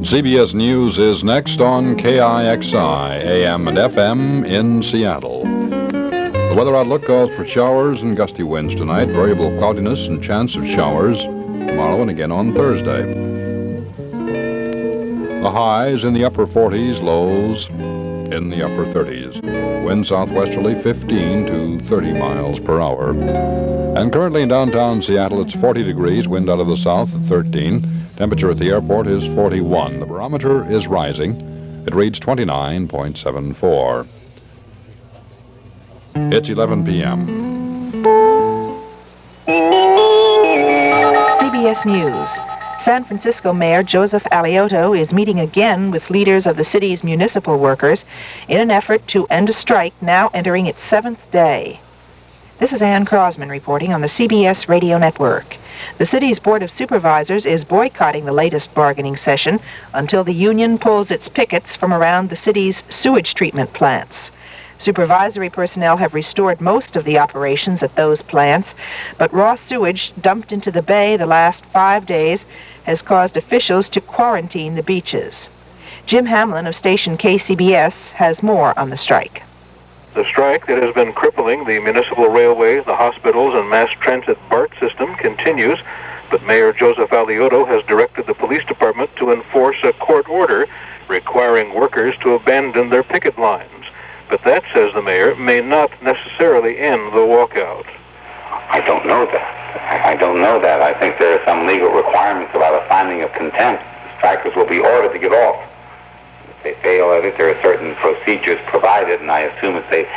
CBS News is next on KIXI, AM and FM in Seattle. The weather outlook calls for showers and gusty winds tonight, variable cloudiness and chance of showers tomorrow and again on Thursday. The highs in the upper 40s, lows in the upper 30s. Wind southwesterly 15 to 30 miles per hour. And currently in downtown Seattle, it's 40 degrees, wind out of the south at 13. Temperature at the airport is 41. The barometer is rising. It reads 29.74. It's 11 p.m. CBS News. San Francisco Mayor Joseph Alioto is meeting again with leaders of the city's municipal workers in an effort to end a strike now entering its 7th day. This is Ann Crosman reporting on the CBS Radio Network. The city's Board of Supervisors is boycotting the latest bargaining session until the union pulls its pickets from around the city's sewage treatment plants. Supervisory personnel have restored most of the operations at those plants, but raw sewage dumped into the bay the last 5 days has caused officials to quarantine the beaches. Jim Hamlin of station KCBS has more on the strike. The strike that has been crippling the municipal railways, the hospitals, and mass transit BART system continues, but Mayor Joseph Alioto has directed the police department to enforce a court order requiring workers to abandon their picket lines. But that, says the mayor, may not necessarily end the walkout. I don't know that. I don't know that. I think there are some legal requirements about a finding of contempt. The strikers will be ordered to get off. If they fail, I think there are certain procedures provided, and I assume if they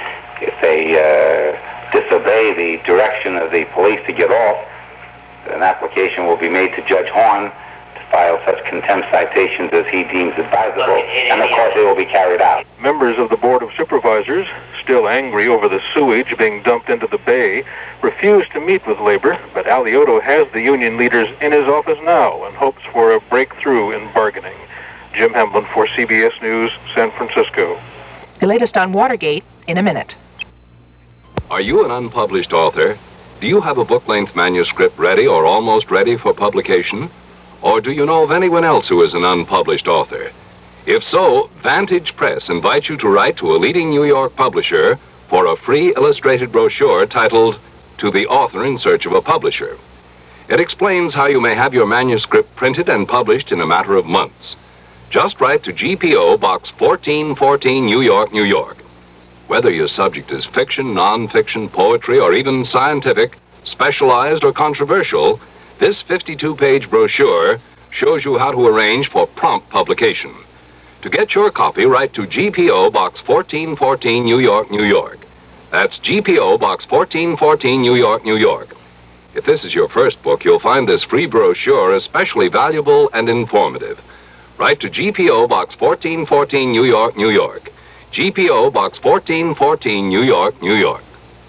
disobey the direction of the police to get off, an application will be made to Judge Horn to file such contempt citations as he deems advisable, and of course they will be carried out. Members of the Board of Supervisors, still angry over the sewage being dumped into the bay, refuse to meet with labor, but Alioto has the union leaders in his office now and hopes for a breakthrough in bargaining. Jim Hamlin for CBS News, San Francisco. The latest on Watergate in a minute. Are you an unpublished author? Do you have a book-length manuscript ready or almost ready for publication? Or do you know of anyone else who is an unpublished author? If so, Vantage Press invites you to write to a leading New York publisher for a free illustrated brochure titled To the Author in Search of a Publisher. It explains how you may have your manuscript printed and published in a matter of months. Just write to GPO Box 1414, New York, New York. Whether your subject is fiction, non-fiction, poetry, or even scientific, specialized, or controversial, this 52-page brochure shows you how to arrange for prompt publication. To get your copy, write to GPO Box 1414, New York, New York. That's GPO Box 1414, New York, New York. If this is your first book, you'll find this free brochure especially valuable and informative. Write to GPO Box 1414, New York, New York. GPO Box 1414, New York, New York.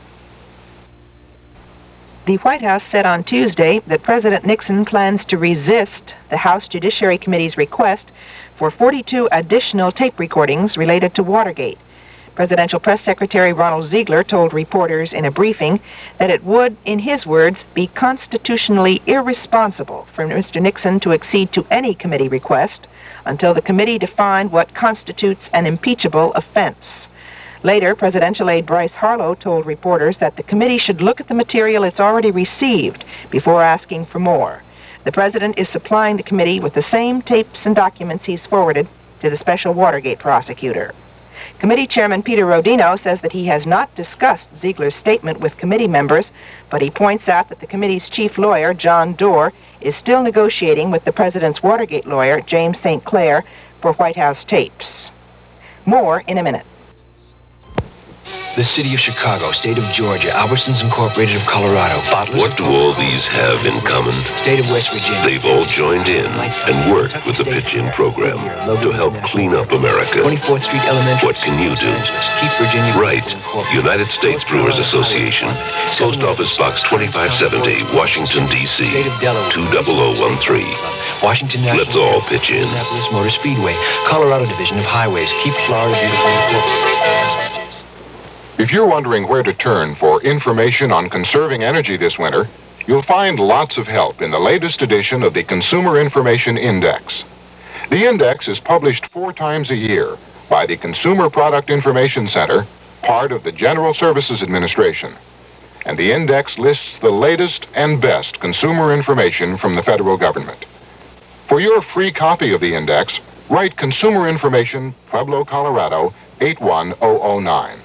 The White House said on Tuesday that President Nixon plans to resist the House Judiciary Committee's request for 42 additional tape recordings related to Watergate. Presidential Press Secretary Ronald Ziegler told reporters in a briefing that it would, in his words, be constitutionally irresponsible for Mr. Nixon to accede to any committee request until the committee defined what constitutes an impeachable offense. Later, presidential aide Bryce Harlow told reporters that the committee should look at the material it's already received before asking for more. The president is supplying the committee with the same tapes and documents he's forwarded to the special Watergate prosecutor. Committee Chairman Peter Rodino says that he has not discussed Ziegler's statement with committee members, but he points out that the committee's chief lawyer, John Doerr, is still negotiating with the president's Watergate lawyer, James St. Clair, for White House tapes. More in a minute. The city of Chicago, state of Georgia, Albertsons Incorporated of Colorado, Bottlers. What do all these have in common? State of West Virginia. They've all joined in and worked with the Pitch-In program to help clean up America. 24th Street Elementary. What can you do? Keep Virginia. Right. United States Brewers Association. Post Office Box 2570, Washington, D.C. 20013. Washington National. Let's all pitch in. Indianapolis Motor Speedway, Colorado Division of Highways. Keep Florida beautiful. If you're wondering where to turn for information on conserving energy this winter, you'll find lots of help in the latest edition of the Consumer Information Index. The index is published 4 times a year by the Consumer Product Information Center, part of the General Services Administration. And the index lists the latest and best consumer information from the federal government. For your free copy of the index, write Consumer Information, Pueblo, Colorado, 81009.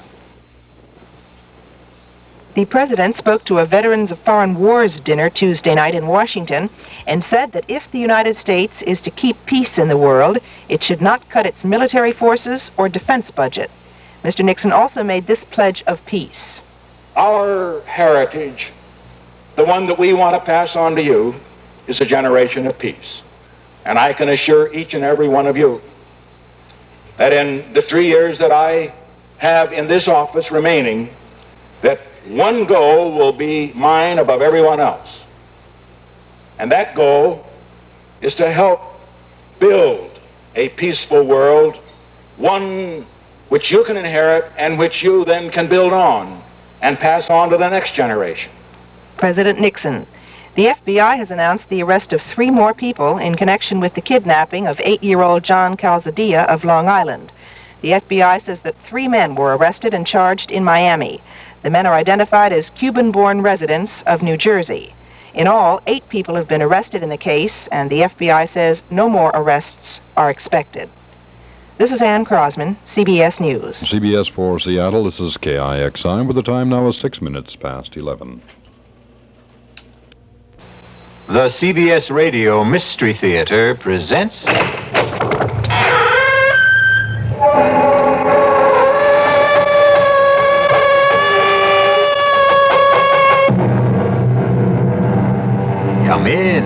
The president spoke to a Veterans of Foreign Wars dinner Tuesday night in Washington and said that if the United States is to keep peace in the world, it should not cut its military forces or defense budget. Mr. Nixon also made this pledge of peace. Our heritage, the one that we want to pass on to you, is a generation of peace. And I can assure each and every one of you that in the 3 years that I have in this office remaining, that one goal will be mine above everyone else. And that goal is to help build a peaceful world, one which you can inherit and which you then can build on and pass on to the next generation. President Nixon. The FBI has announced the arrest of 3 more people in connection with the kidnapping of 8-year-old John Calzadilla of Long Island. The FBI says that 3 men were arrested and charged in Miami. The men are identified as Cuban-born residents of New Jersey. In all, 8 people have been arrested in the case, and the FBI says no more arrests are expected. This is Ann Crosman, CBS News. CBS 4 Seattle, this is KIXI, where the time now is 6 minutes past 11. The CBS Radio Mystery Theater presents... Come in.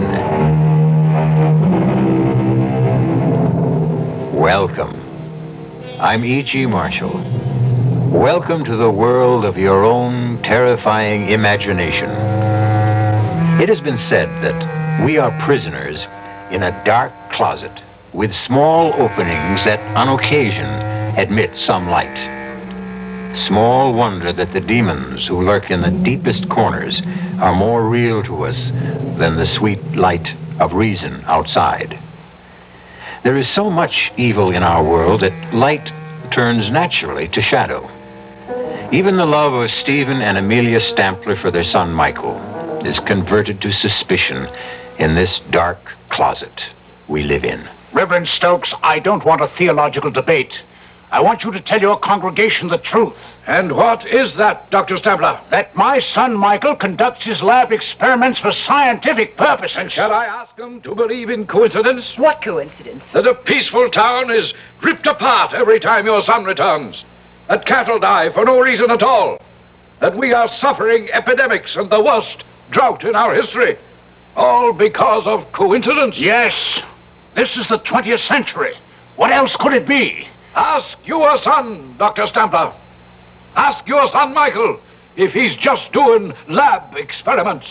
Welcome. I'm E.G. Marshall. Welcome to the world of your own terrifying imagination. It has been said that we are prisoners in a dark closet with small openings that on occasion admit some light. Small wonder that the demons who lurk in the deepest corners are more real to us than the sweet light of reason outside. There is so much evil in our world that light turns naturally to shadow. Even the love of Stephen and Amelia Stampler for their son Michael is converted to suspicion in this dark closet we live in. Reverend Stokes, I don't want a theological debate. I want you to tell your congregation the truth. And what is that, Dr. Stampler? That my son Michael conducts his lab experiments for scientific purposes. And shall I ask him to believe in coincidence? What coincidence? That a peaceful town is ripped apart every time your son returns. That cattle die for no reason at all. That we are suffering epidemics and the worst drought in our history. All because of coincidence? Yes. This is the 20th century. What else could it be? Ask your son, Dr. Stampler. Ask your son, Michael, if he's just doing lab experiments.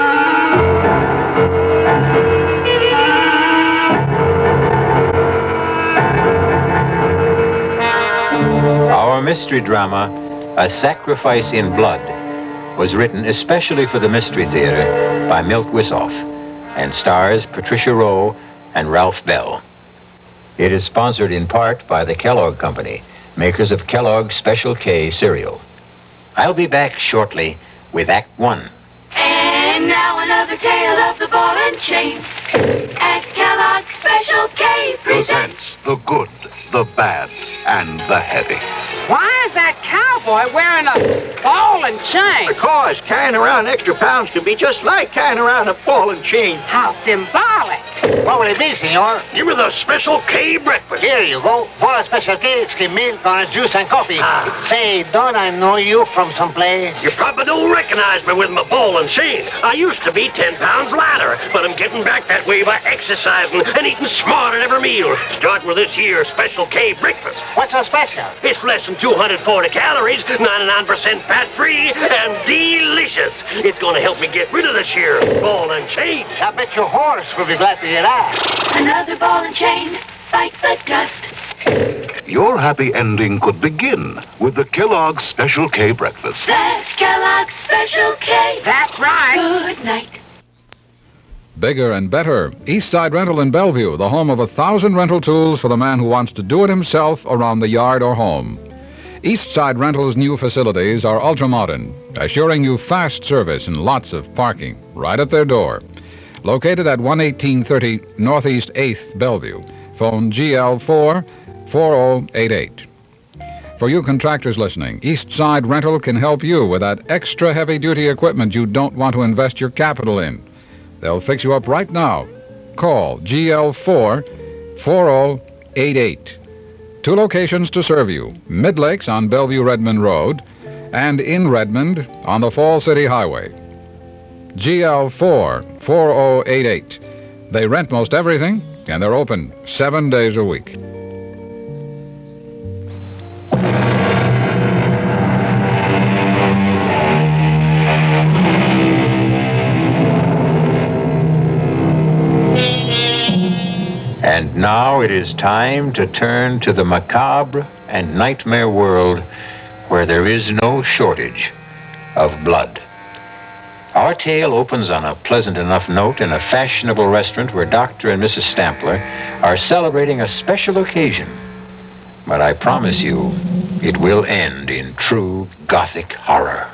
Our mystery drama, A Sacrifice in Blood, was written especially for the Mystery Theater by Milt Wisoff and stars Patricia Rowe and Ralph Bell. It is sponsored in part by the Kellogg Company, makers of Kellogg's Special K cereal. I'll be back shortly with Act 1. And now another tale of the ball and chain. As Kellogg's Special K presents the good, the bad, and the heavy. Why is that cowboy wearing a ball and chain? Because carrying around extra pounds can be just like carrying around a ball and chain. How symbolic. What will it be, senor? Give me the Special K breakfast. Here you go. For a Special K, skim milk on a juice and coffee. Say, don't I know you from someplace? You probably don't recognize me with my ball and chain. I used to be 10 pounds lighter, but I'm getting back that way by exercising and eating smart at every meal. Start with this here Special K breakfast. What's so special? It's less than 240 calories, 99% fat-free, and delicious. It's going to help me get rid of this here ball and chain. I bet your horse will be glad to hear that. another ball and chain. Fight the dust. Your happy ending could begin with the Kellogg's Special K breakfast. That's Kellogg's Special K. That's right. Good night. Bigger and better. Eastside Rental in Bellevue, the home of 1,000 rental tools for the man who wants to do it himself around the yard or home. Eastside Rental's new facilities are ultra-modern, assuring you fast service and lots of parking right at their door. Located at 11830 Northeast 8th Bellevue. Phone GL4-4088. For you contractors listening, Eastside Rental can help you with that extra heavy-duty equipment you don't want to invest your capital in. They'll fix you up right now. Call GL4-4088. 2 locations to serve you. Mid Lakes on Bellevue-Redmond Road and in Redmond on the Fall City Highway. GL4-4088. They rent most everything, and they're open 7 days a week. And now it is time to turn to the macabre and nightmare world where there is no shortage of blood. Our tale opens on a pleasant enough note in a fashionable restaurant where Dr. and Mrs. Stampler are celebrating a special occasion. But I promise you, it will end in true Gothic horror.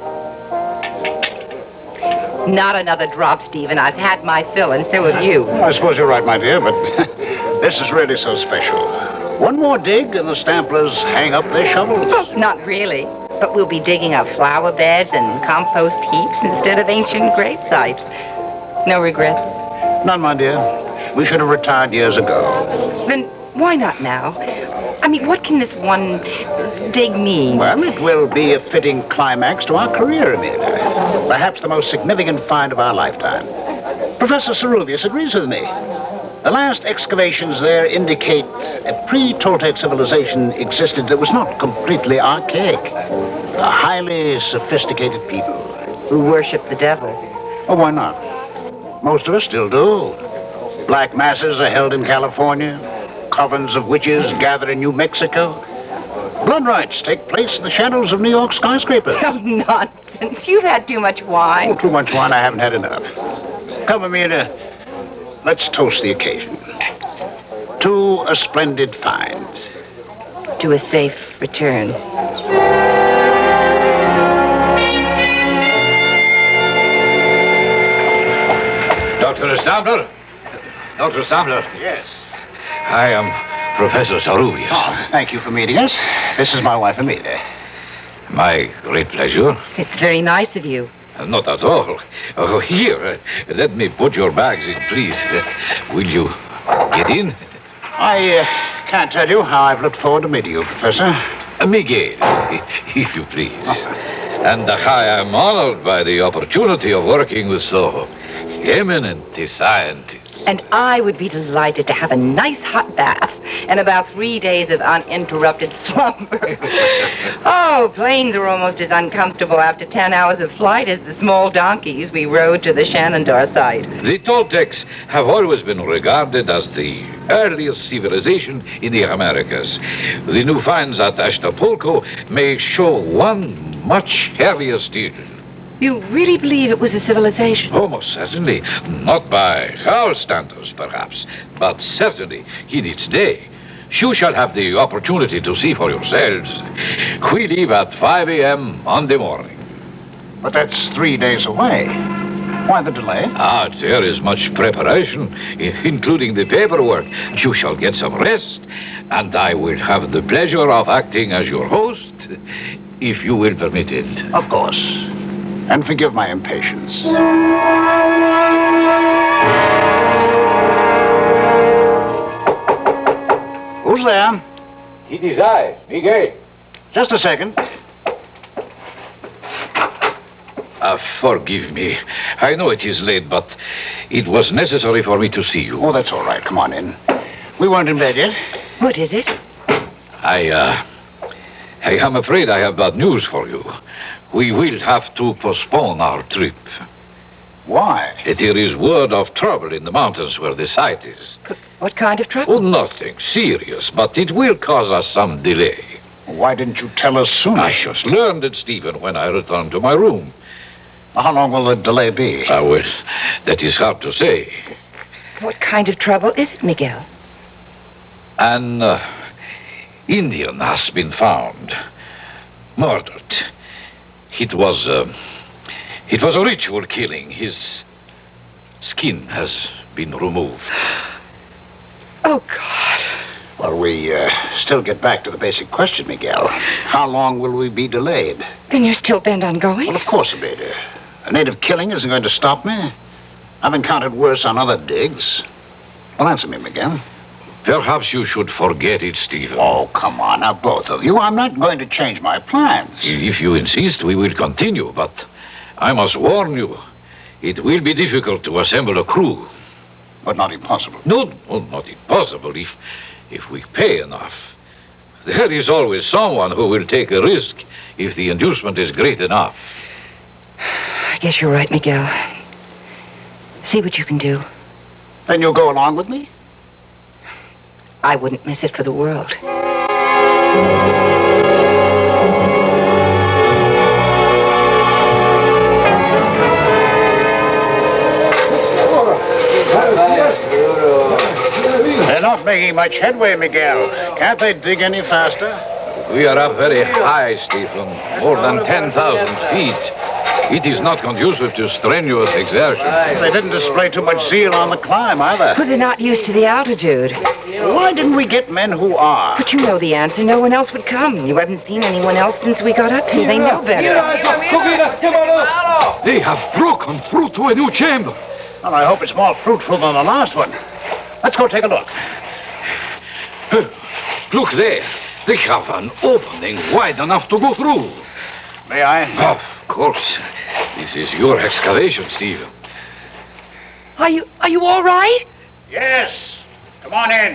Not another drop, Stephen. I've had my fill, and so have you. I suppose you're right, my dear, but this is really so special. One more dig and the Stamplers hang up their shovels. Oh, not really. But we'll be digging up flower beds and compost heaps instead of ancient grave sites. No regrets? None, my dear. We should have retired years ago. Then why not now? I mean, what can this one dig mean? Well, it will be a fitting climax to our career, Amelia. Perhaps the most significant find of our lifetime. Professor Ceruleus agrees with me. The last excavations there indicate a pre-Toltec civilization existed that was not completely archaic. A highly sophisticated people. Who worship the devil. Oh, why not? Most of us still do. Black masses are held in California. Covens of witches gather in New Mexico. Blood rites take place in the shadows of New York skyscrapers. Oh, nonsense. You've had too much wine. Oh, too much wine. I haven't had enough. Come, Amelia. Let's toast the occasion. To a splendid find. To a safe return. Dr. Stampler? Dr. Stampler? Yes. I am Professor Ceruleus. Oh, thank you for meeting us. This is my wife, Amelia. My great pleasure. It's very nice of you. Not at all. Oh, here, let me put your bags in, please. Will you get in? I can't tell you how I've looked forward to meeting you, Professor. Miguel, if you please. And I am honored by the opportunity of working with so eminent a scientist. And I would be delighted to have a nice hot bath and about 3 days of uninterrupted slumber. Oh, planes are almost as uncomfortable after 10 hours of flight as the small donkeys we rode to the Shenandoah site. The Toltecs have always been regarded as the earliest civilization in the Americas. The new finds at Acapulco may show one much earlier still. You really believe it was a civilization? Oh, most certainly. Not by our standards, perhaps, but certainly in its day. You shall have the opportunity to see for yourselves. We leave at 5 a.m. Monday morning. But that's 3 days away. Why the delay? There is much preparation, including the paperwork. You shall get some rest, and I will have the pleasure of acting as your host, if you will permit it. Of course. And forgive my impatience. Who's there? It is I, Miguel. Just a second. Forgive me. I know it is late, but it was necessary for me to see you. Oh, that's all right. Come on in. We weren't in bed yet. What is it? I am afraid I have bad news for you. We will have to postpone our trip. Why? There is word of trouble in the mountains where the site is. But what kind of trouble? Oh, nothing serious, but it will cause us some delay. Why didn't you tell us sooner? I just learned it, Stephen, when I returned to my room. How long will the delay be? Well, that is hard to say. What kind of trouble is it, Miguel? An Indian has been found, murdered. It was a ritual killing. His skin has been removed. Oh, God. Well, we still get back to the basic question, Miguel. How long will we be delayed? Then you're still bent on going? Well, of course, Abeda. A native killing isn't going to stop me. I've encountered worse on other digs. Well, answer me, Miguel. Perhaps you should forget it, Stephen. Oh, come on, now, both of you. I'm not going to change my plans. If you insist, we will continue, but I must warn you, it will be difficult to assemble a crew. But not impossible. No, not impossible if we pay enough. There is always someone who will take a risk if the inducement is great enough. I guess you're right, Miguel. See what you can do. Then you'll go along with me? I wouldn't miss it for the world. They're not making much headway, Miguel. Can't they dig any faster? We are up very high, Stephen. More than 10,000 feet. It is not conducive to strenuous exertion. They didn't display too much zeal on the climb, either. But they're not used to the altitude. Why didn't we get men who are? But you know the answer. No one else would come. You haven't seen anyone else since we got up here. They know better. They have broken through to a new chamber. Well, I hope it's more fruitful than the last one. Let's go take a look. Look there. They have an opening wide enough to go through. May I? Of course. This is your excavation, Stephen. Are you all right? Yes. Come on in.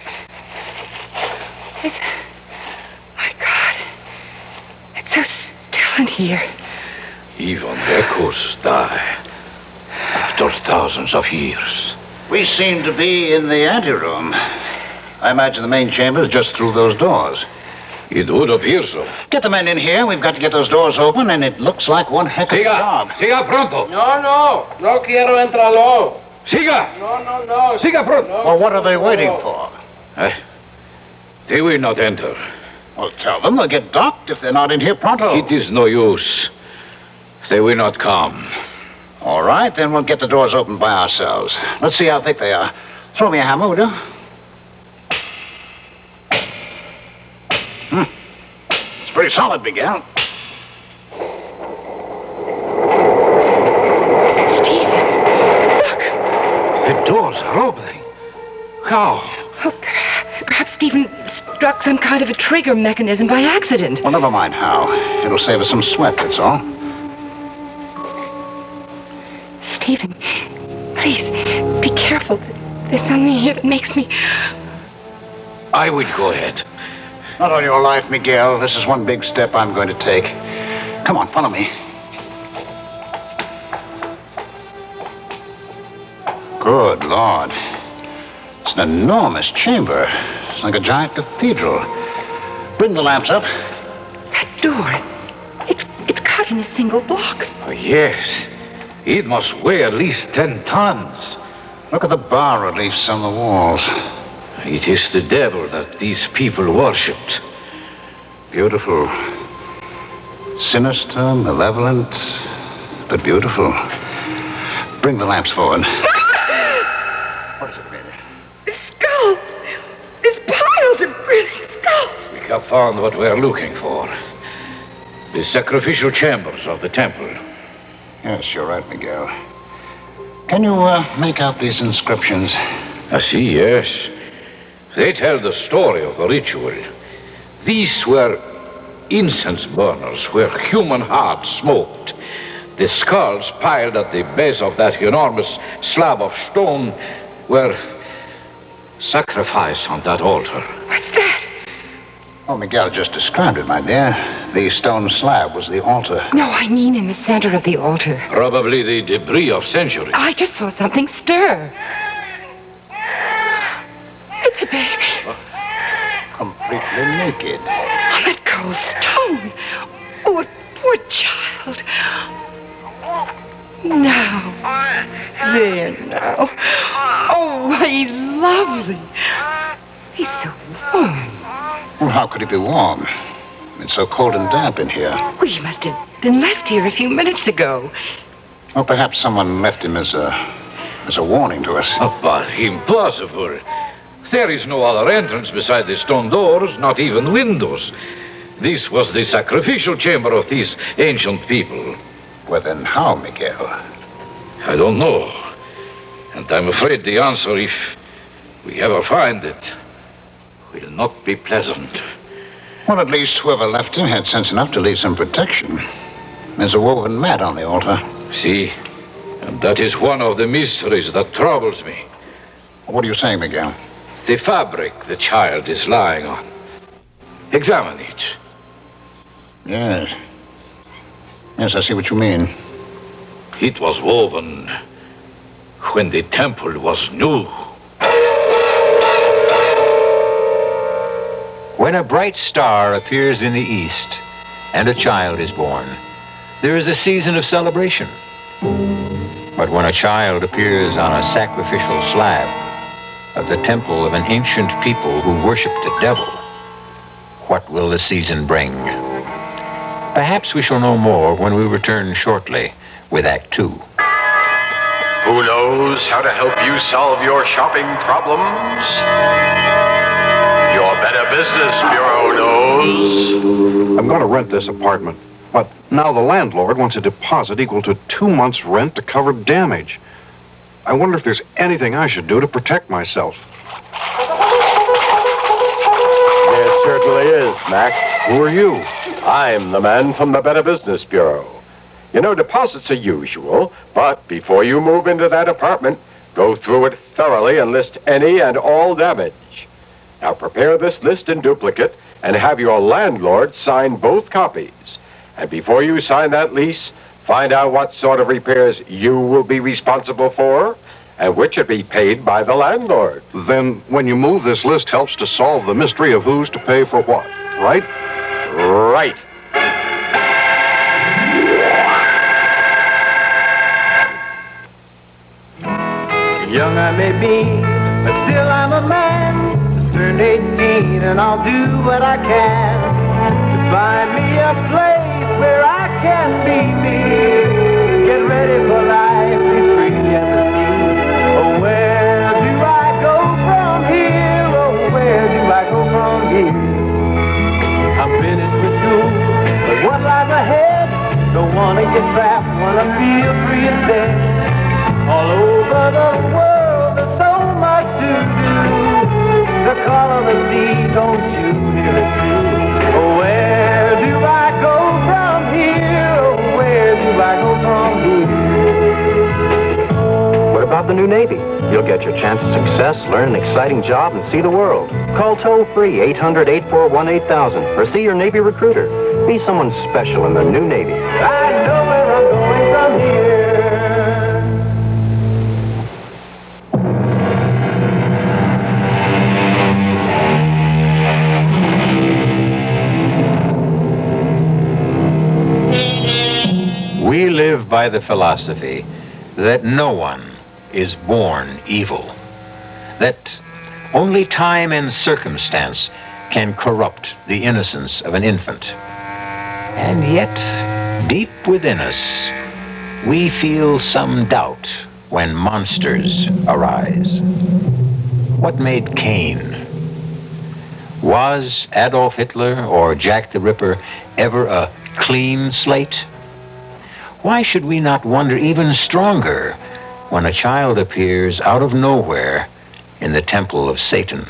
My God. It's so still in here. Even echoes die after thousands of years. We seem to be in the anteroom. I imagine the main chamber is just through those doors. It would appear so. Get the men in here. We've got to get those doors open, and it looks like one heck of a job. Siga pronto. No quiero entrarlo. Siga. No. Siga pronto. Well, what are they waiting for? They will not enter. Well, tell them they'll get docked if they're not in here pronto. It is no use. They will not come. All right, then we'll get the doors open by ourselves. Let's see how thick they are. Throw me a hammer, will you? It's pretty solid, Miguel. Stephen, look. The doors are opening. How? Oh, perhaps Stephen struck some kind of a trigger mechanism by accident. Well, never mind how. It'll save us some sweat, that's all. Stephen, please, be careful. There's something here that makes me... I will go ahead. Not on your life, Miguel. This is one big step I'm going to take. Come on, follow me. Good Lord. It's an enormous chamber. It's like a giant cathedral. Bring the lamps up. That door, it's cut in a single block. Oh, yes. It must weigh at least 10 tons. Look at the bas-reliefs on the walls. It is the devil that these people worshipped. Beautiful. Sinister, malevolent, but beautiful. Bring the lamps forward. What is it, baby? The skull. There's piles of grinning skulls. We have found what we are looking for. The sacrificial chambers of the temple. Yes, you're right, Miguel. Can you make out these inscriptions? I see, yes. They tell the story of the ritual. These were incense burners where human hearts smoked. The skulls piled at the base of that enormous slab of stone were sacrificed on that altar. What's that? Oh, Miguel just described it, my dear. The stone slab was the altar. No, I mean in the center of the altar. Probably the debris of centuries. I just saw something stir. It's a baby. Completely naked. On that cold stone. Oh, a poor child. Now. There now. Oh, he's lovely. He's so warm. Well, how could he be warm? It's so cold and damp in here. Well, he must have been left here a few minutes ago. Well, perhaps someone left him as a warning to us. Oh, but impossible. There is no other entrance beside the stone doors, not even windows. This was the sacrificial chamber of these ancient people. Well, then how, Miguel? I don't know. And I'm afraid the answer, if we ever find it, will not be pleasant. Well, at least whoever left him had sense enough to leave some protection. There's a woven mat on the altar. See? And that is one of the mysteries that troubles me. What are you saying, Miguel? The fabric the child is lying on. Examine it. Yes. Yes, I see what you mean. It was woven when the temple was new. When a bright star appears in the east and a child is born, there is a season of celebration. But when a child appears on a sacrificial slab of the temple of an ancient people who worshiped the devil, what will the season bring? Perhaps we shall know more when we return shortly with Act 2. Who knows how to help you solve your shopping problems? Your Better Business Bureau knows. I'm going to rent this apartment, but now the landlord wants a deposit equal to 2 months' rent to cover damage. I wonder if there's anything I should do to protect myself. There certainly is, Mac. Who are you? I'm the man from the Better Business Bureau. You know, deposits are usual, but before you move into that apartment, go through it thoroughly and list any and all damage. Now prepare this list in duplicate and have your landlord sign both copies. And before you sign that lease, find out what sort of repairs you will be responsible for and which should be paid by the landlord. Then when you move, this list helps to solve the mystery of who's to pay for what, right? Right. Young I may be, but still I'm a man. Just turned 18 and I'll do what I can to find me a place where I can be me. Get ready for life, be free and be free. Oh, where do I go from here? Oh, where do I go from here? I'm finished with school, but what lies ahead? Don't wanna get trapped, wanna feel free instead. All over the world, there's so much to do. The call of the sea, don't you hear it too? Oh, where do I go from here? Oh, where do I go from here? What about the new Navy? You'll get your chance of success, learn an exciting job, and see the world. Call toll-free 800-841-8000 or see your Navy recruiter. Be someone special in the new Navy. I know where I'm going from here. We live by the philosophy that no one is born evil, that only time and circumstance can corrupt the innocence of an infant. And yet, deep within us, we feel some doubt when monsters arise. What made Cain? Was Adolf Hitler or Jack the Ripper ever a clean slate? Why should we not wonder even stronger when a child appears out of nowhere in the temple of Satan?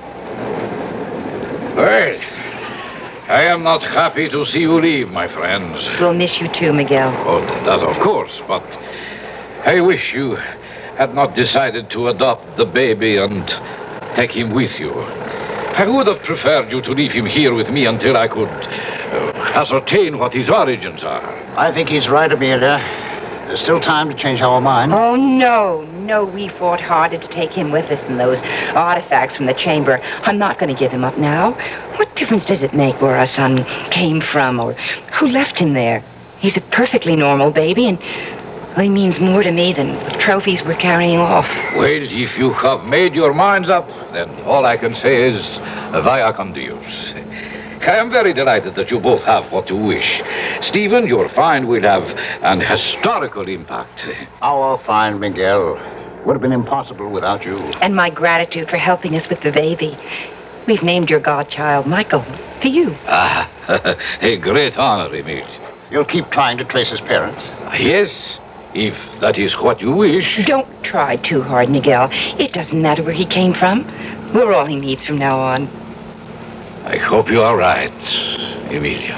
Well, I am not happy to see you leave, my friends. We'll miss you too, Miguel. Oh, that of course, but I wish you had not decided to adopt the baby and take him with you. I would have preferred you to leave him here with me until I could ascertain what his origins are. I think he's right, Amelia. There's still time to change our mind. Oh, no, we fought harder to take him with us than those artifacts from the chamber. I'm not going to give him up now. What difference does it make where our son came from or who left him there? He's a perfectly normal baby, and He means more to me than the trophies we're carrying off. Well, if you have made your minds up, then all I can say is, vaya con Dios. I am very delighted that you both have what you wish. Stephen, your find will have an historical impact. Our find, Miguel, would have been impossible without you. And my gratitude for helping us with the baby. We've named your godchild Michael for you. Ah, a great honor, Emil. You'll keep trying to trace his parents? Yes, if that is what you wish. Don't try too hard, Miguel. It doesn't matter where he came from. We're all he needs from now on. I hope you are right, Emilia.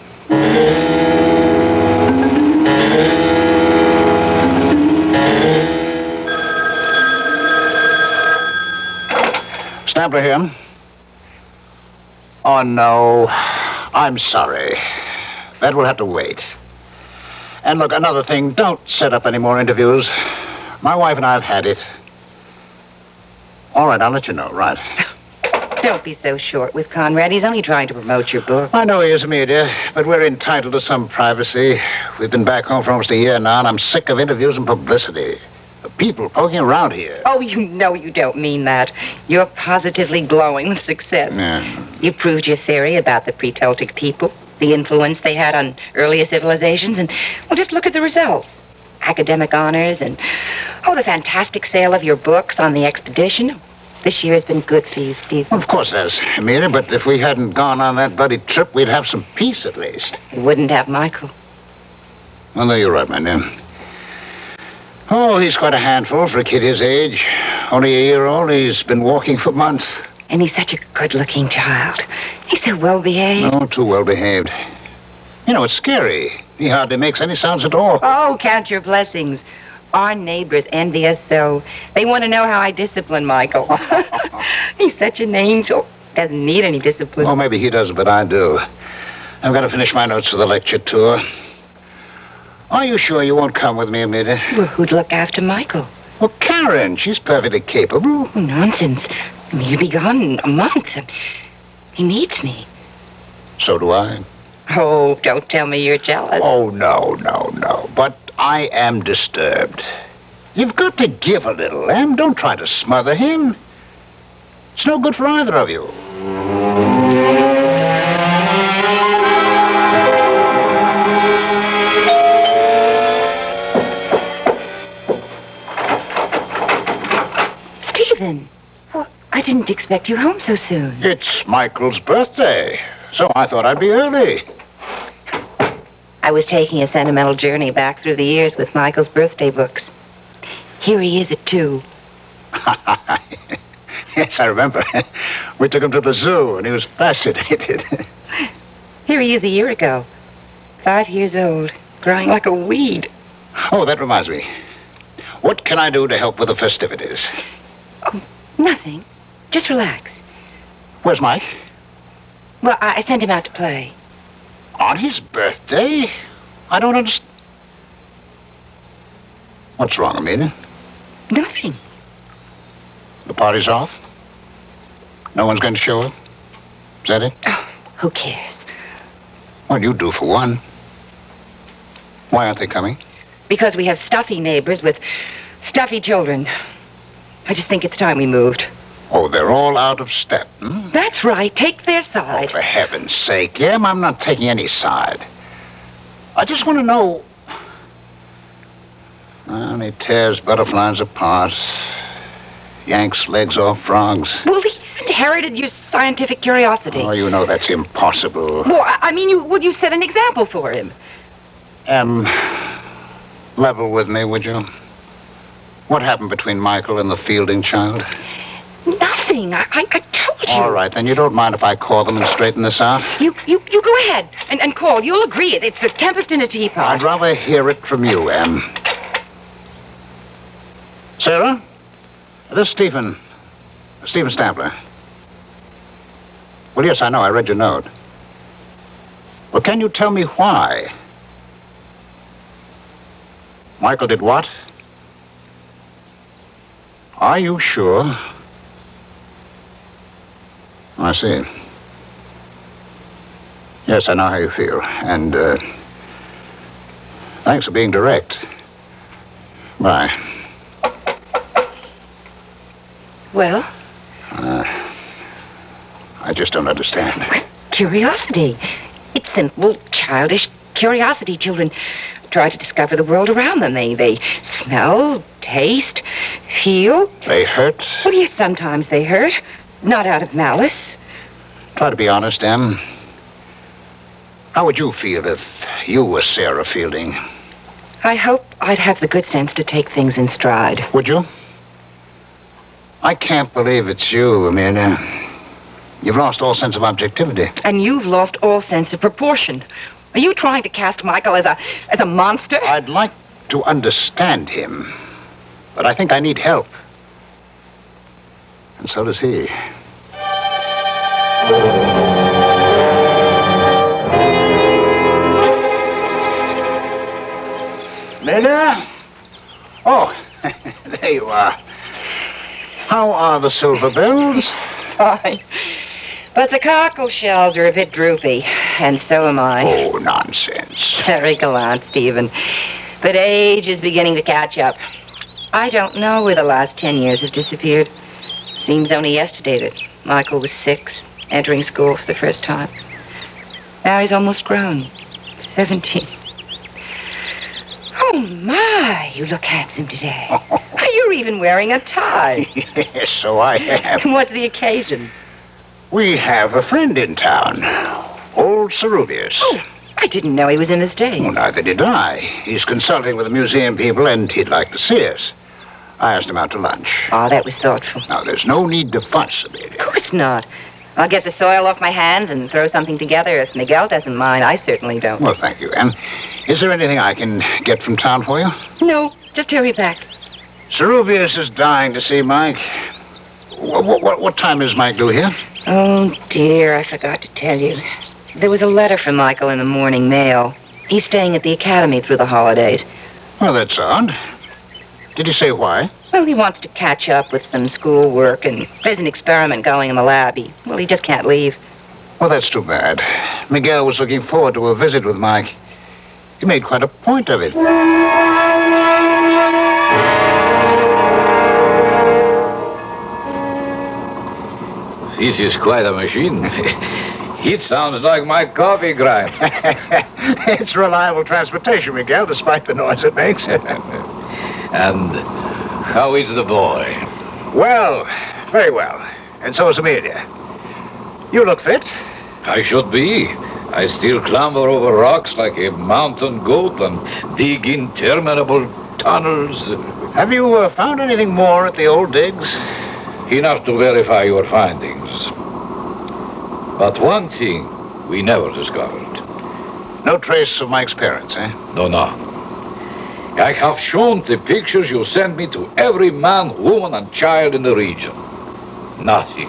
Stambler here. Oh, no. I'm sorry. That will have to wait. And look, another thing, don't set up any more interviews. My wife and I have had it. All right, I'll let you know, right? Don't be so short with Conrad. He's only trying to promote your book. I know he is, Amelia, but we're entitled to some privacy. We've been back home for almost a year now, and I'm sick of interviews and publicity. The people poking around here. Oh, you know you don't mean that. You're positively glowing with success. Yeah. You proved your theory about the pre-Celtic people, the influence they had on earlier civilizations, and, well, just look at the results. Academic honors and, oh, the fantastic sale of your books on the expedition. This year has been good for you, Steve. Well, of course it has, Amelia, but if we hadn't gone on that bloody trip, we'd have some peace at least. You wouldn't have Michael. Well, there you're right, my dear. Oh, he's quite a handful for a kid his age. Only a year old, he's been walking for months. And he's such a good-looking child. He's so well-behaved. No, too well-behaved. You know, it's scary. He hardly makes any sounds at all. Oh, count your blessings. Our neighbors envy us so. They want to know how I discipline Michael. He's such an angel. Doesn't need any discipline. Well, maybe he doesn't, but I do. I've got to finish my notes for the lecture tour. Are you sure you won't come with me, Amelia? Well, who'd look after Michael? Well, Karen. She's perfectly capable. Oh, nonsense. I mean, you'll be gone in a month. And he needs me. So do I. Oh, don't tell me you're jealous. Oh, no. But I am disturbed. You've got to give a little, Em. Don't try to smother him. It's no good for either of you. Stephen, well, I didn't expect you home so soon. It's Michael's birthday, so I thought I'd be early. I was taking a sentimental journey back through the years with Michael's birthday books. Here he is at 2. Yes, I remember. We took him to the zoo, and he was fascinated. Here he is a year ago. 5 years old, growing like a weed. Oh, that reminds me. What can I do to help with the festivities? Oh, nothing. Just relax. Where's Mike? Well, I sent him out to play. On his birthday? I don't understand. What's wrong, Amelia? Nothing. The party's off? No one's going to show up? Is that it? Oh, who cares? Well, you do for one. Why aren't they coming? Because we have stuffy neighbors with stuffy children. I just think it's time we moved. Oh, they're all out of step, hmm? That's right. Take their side. Oh, for heaven's sake, Em, I'm not taking any side. I just want to know... Well, he tears butterflies apart, yanks legs off frogs. Well, he's inherited your scientific curiosity. Oh, you know that's impossible. Well, I mean, you set an example for him. Level with me, would you? What happened between Michael and the Fielding child? Nothing. I told you. All right, then you don't mind if I call them and straighten this out? You go ahead and call. You'll agree. It's a tempest in a teapot. I'd rather hear it from you, Em. Sarah? This is Stephen Stambler. Well, yes, I know. I read your note. Well, can you tell me why? Michael did what? Are you sure? I see. Yes, I know how you feel. And, thanks for being direct. Bye. Well? I just don't understand. Curiosity. It's simple, childish curiosity. Children try to discover the world around them. They smell, taste, feel. They hurt? Well, yes, sometimes they hurt. Not out of malice. Try to be honest, Em. How would you feel if you were Sarah Fielding? I hope I'd have the good sense to take things in stride. Would you? I can't believe it's you, Amelia. You've lost all sense of objectivity. And you've lost all sense of proportion. Are you trying to cast Michael as a monster? I'd like to understand him, but I think I need help. And so does he. Amelia? Oh, there you are. How are the silver bells? Fine. But the cockle shells are a bit droopy, and so am I. Oh, nonsense. Very gallant, Stephen. But age is beginning to catch up. I don't know where the last 10 years have disappeared. Seems only yesterday that Michael was 6, entering school for the first time. Now he's almost grown. 17. Oh, my, you look handsome today. You're even wearing a tie. Yes, so I am. What's the occasion? We have a friend in town, old Serubius. Oh, I didn't know he was in the States. Well, neither did I. He's consulting with the museum people, and he'd like to see us. I asked him out to lunch. Oh, that was thoughtful. Now, there's no need to fuss, Amelia. Of course not. I'll get the soil off my hands and throw something together. If Miguel doesn't mind, I certainly don't. Well, thank you, Anne. Is there anything I can get from town for you? No, just hurry back. Serubius is dying to see Mike. What time is Mike due here? Oh, dear, I forgot to tell you. There was a letter from Michael in the morning mail. He's staying at the academy through the holidays. Well, that's odd. Did he say why? Well, he wants to catch up with some school work, and there's an experiment going in the lab. He just can't leave. Well, that's too bad. Miguel was looking forward to a visit with Mike. He made quite a point of it. This is quite a machine. It sounds like my coffee grind. It's reliable transportation, Miguel, despite the noise it makes. And how is the boy? Well, very well. And so is Amelia. You look fit. I should be. I still clamber over rocks like a mountain goat and dig interminable tunnels. Have you found anything more at the old digs? Enough to verify your findings. But one thing we never discovered. No trace of Mike's parents, eh? No. I have shown the pictures you sent me to every man, woman, and child in the region. Nothing.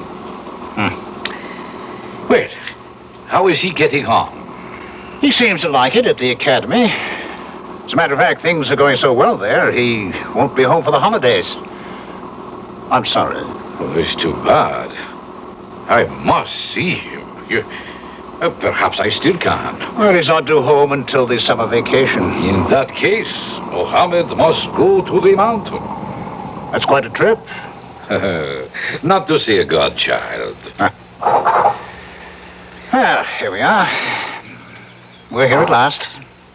Wait, how is he getting on? He seems to like it at the academy. As a matter of fact, things are going so well there, he won't be home for the holidays. I'm sorry. Oh, it's too bad. I must see him. Perhaps I still can. Well, he's not due home until the summer vacation. In that case, Mohammed must go to the mountain. That's quite a trip. Not to see a godchild. Well, here we are. We're here at last.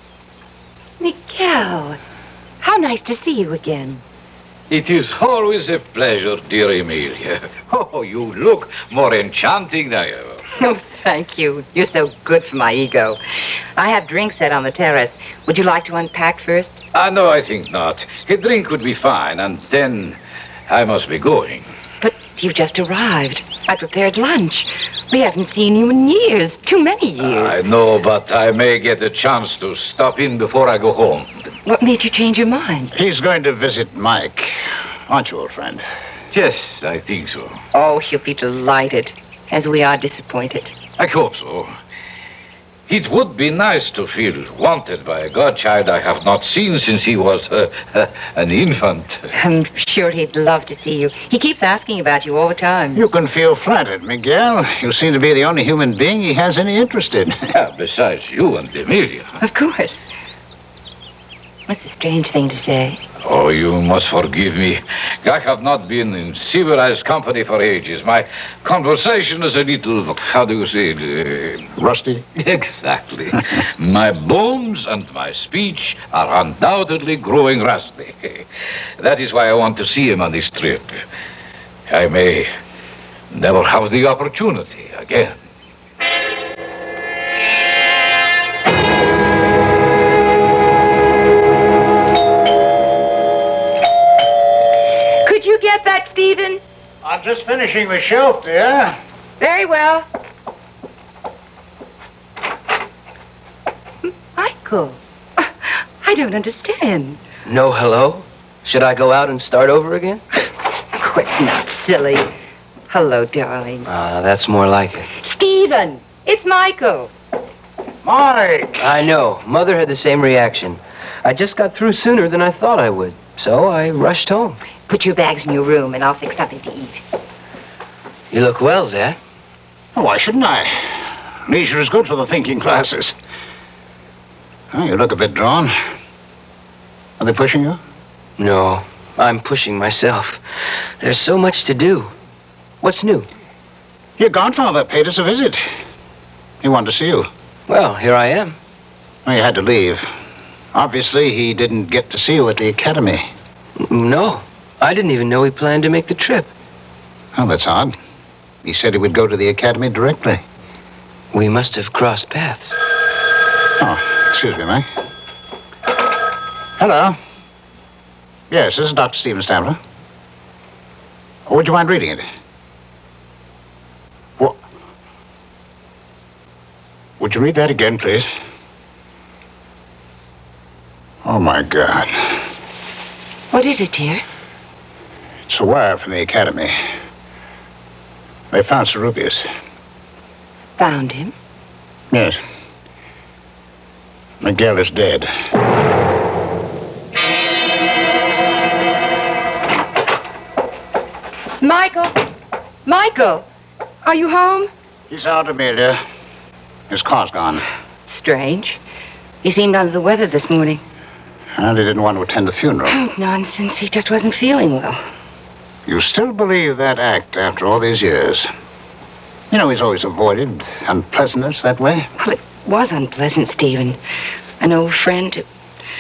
Miguel, how nice to see you again. It is always a pleasure, dear Amelia. Oh, you look more enchanting than ever. Oh, thank you. You're so good for my ego. I have drinks set on the terrace. Would you like to unpack first? No, I think not. A drink would be fine, and then I must be going. But you've just arrived. I prepared lunch. We haven't seen you in years. Too many years. I know, but I may get a chance to stop in before I go home. What made you change your mind? He's going to visit Mike. Aren't you, old friend? Yes, I think so. Oh, he'll be delighted, as we are disappointed. I hope so. It would be nice to feel wanted by a godchild I have not seen since he was an infant. I'm sure he'd love to see you. He keeps asking about you all the time. You can feel flattered, Miguel. You seem to be the only human being he has any interest in. Besides you and Amelia. Of course. What's a strange thing to say? Oh, you must forgive me. I have not been in civilized company for ages. My conversation is a little, how do you say it? Rusty? Exactly. My bones and my speech are undoubtedly growing rusty. That is why I want to see him on this trip. I may never have the opportunity again. Could you get that, Stephen? I'm just finishing the shelf, dear. Very well. Michael, I don't understand. No hello? Should I go out and start over again? Quit not silly. Hello, darling. That's more like it. Stephen, it's Michael. Mike! I know. Mother had the same reaction. I just got through sooner than I thought I would, so I rushed home. Put your bags in your room and I'll fix something to eat. You look well, Dad. Oh, why shouldn't I? Leisure is good for the thinking classes. Oh, you look a bit drawn. Are they pushing you? No, I'm pushing myself. There's so much to do. What's new? Your godfather paid us a visit. He wanted to see you. Well, here I am. Well, you had to leave. Obviously, he didn't get to see you at the academy. No, I didn't even know he planned to make the trip. Oh, that's odd. He said he would go to the academy directly. We must have crossed paths. Oh, excuse me, Mike. Hello. Yes, this is Dr. Stephen Stamler. Would you mind reading it? What? Would you read that again, please? Oh, my God. What is it, dear? It's a wire from the academy. They found Sarubius. Found him? Yes. Miguel is dead. Michael! Michael! Are you home? He's out, Amelia. His car's gone. Strange. He seemed under the weather this morning. And he didn't want to attend the funeral. Oh, nonsense. He just wasn't feeling well. You still believe that act after all these years? You know, he's always avoided unpleasantness that way. Well, it was unpleasant, Stephen. An old friend to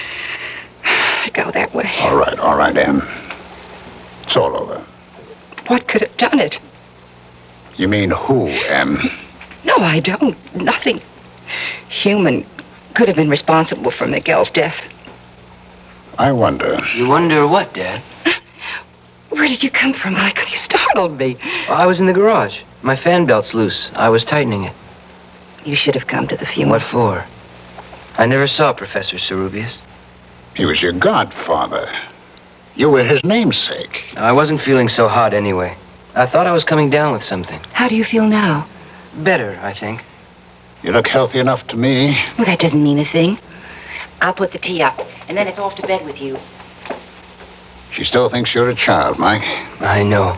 go that way. All right, Em. It's all over. What could have done it? You mean who, Em? No, I don't. Nothing human could have been responsible for Miguel's death. I wonder. You wonder what, Dad? Where did you come from, Michael? You startled me. I was in the garage. My fan belt's loose. I was tightening it. You should have come to the funeral. What for? I never saw Professor Sarubius. He was your godfather. You were his namesake. I wasn't feeling so hot anyway. I thought I was coming down with something. How do you feel now? Better, I think. You look healthy enough to me. Well, that doesn't mean a thing. I'll put the tea up, and then it's off to bed with you. She still thinks you're a child, Mike. I know.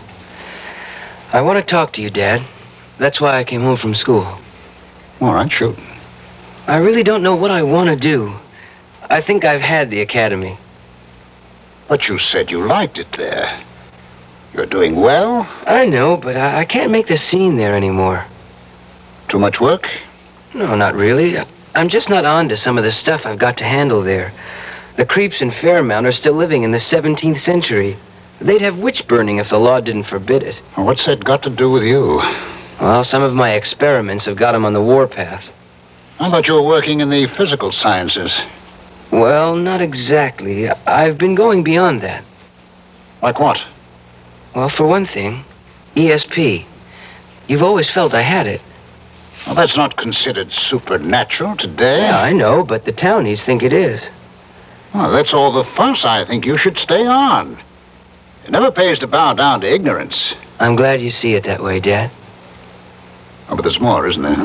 I want to talk to you, Dad. That's why I came home from school. All right, shoot. I really don't know what I want to do. I think I've had the academy. But you said you liked it there. You're doing well? I know, but I can't make the scene there anymore. Too much work? No, not really. I'm just not on to some of the stuff I've got to handle there. The creeps in Fairmount are still living in the 17th century. They'd have witch burning if the law didn't forbid it. Well, what's that got to do with you? Well, some of my experiments have got them on the warpath. I thought you were working in the physical sciences. Well, not exactly. I've been going beyond that. Like what? Well, for one thing, ESP. You've always felt I had it. Well, that's not considered supernatural today. Yeah, I know, but the townies think it is. Well, that's all the fuss I think you should stay on. It never pays to bow down to ignorance. I'm glad you see it that way, Dad. Oh, but there's more, isn't there, huh?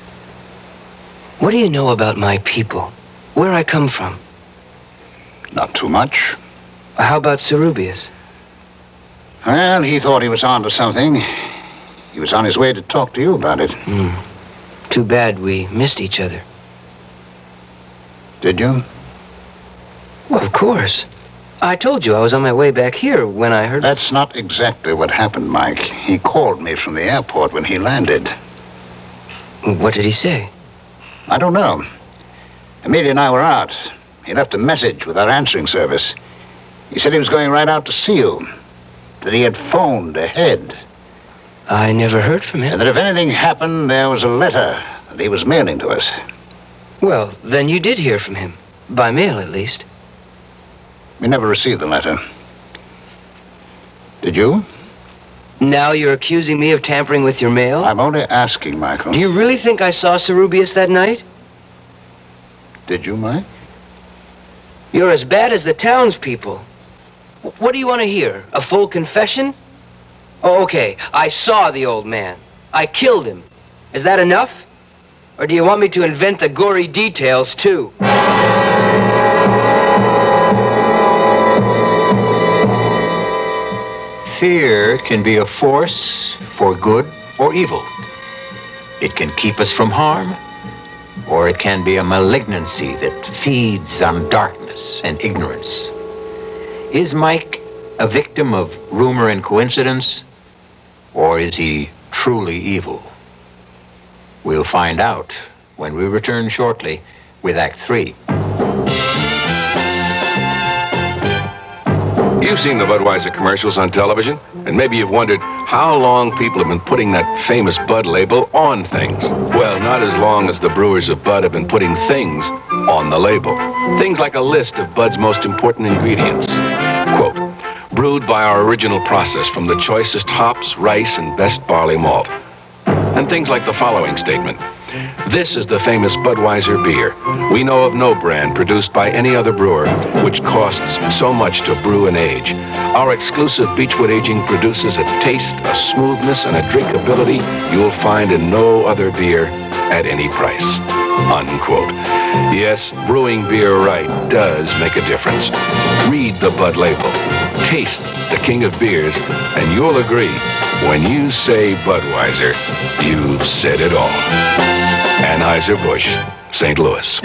What do you know about my people? Where I come from? Not too much. How about Sarubius? Well, he thought he was on to something. He was on his way to talk to you about it. Too bad we missed each other. Did you? Well, of course. I told you I was on my way back here when I heard... That's not exactly what happened, Mike. He called me from the airport when he landed. What did he say? I don't know. Amelia and I were out. He left a message with our answering service. He said he was going right out to see you. That he had phoned ahead. I never heard from him. And that if anything happened, there was a letter that he was mailing to us. Well, then you did hear from him. By mail, at least. We never received the letter. Did you? Now you're accusing me of tampering with your mail? I'm only asking, Michael. Do you really think I saw Sarubius that night? Did you, Mike? You're as bad as the townspeople. What do you want to hear? A full confession? Oh, okay. I saw the old man. I killed him. Is that enough? Or do you want me to invent the gory details, too? Fear can be a force for good or evil. It can keep us from harm, or it can be a malignancy that feeds on darkness and ignorance. Is Mike a victim of rumor and coincidence, or is he truly evil? We'll find out when we return shortly with Act 3. You've seen the Budweiser commercials on television, and maybe you've wondered how long people have been putting that famous Bud label on things. Well, not as long as the brewers of Bud have been putting things on the label. Things like a list of Bud's most important ingredients. Quote, brewed by our original process from the choicest hops, rice, and best barley malt. And things like the following statement. This is the famous Budweiser beer. We know of no brand produced by any other brewer which costs so much to brew and age. Our exclusive Beechwood aging produces a taste, a smoothness, and a drinkability you'll find in no other beer at any price. Unquote. Yes, brewing beer right does make a difference. Read the Bud label. Taste the king of beers, and you'll agree, when you say Budweiser, you've said it all. Anheuser-Busch, St. Louis.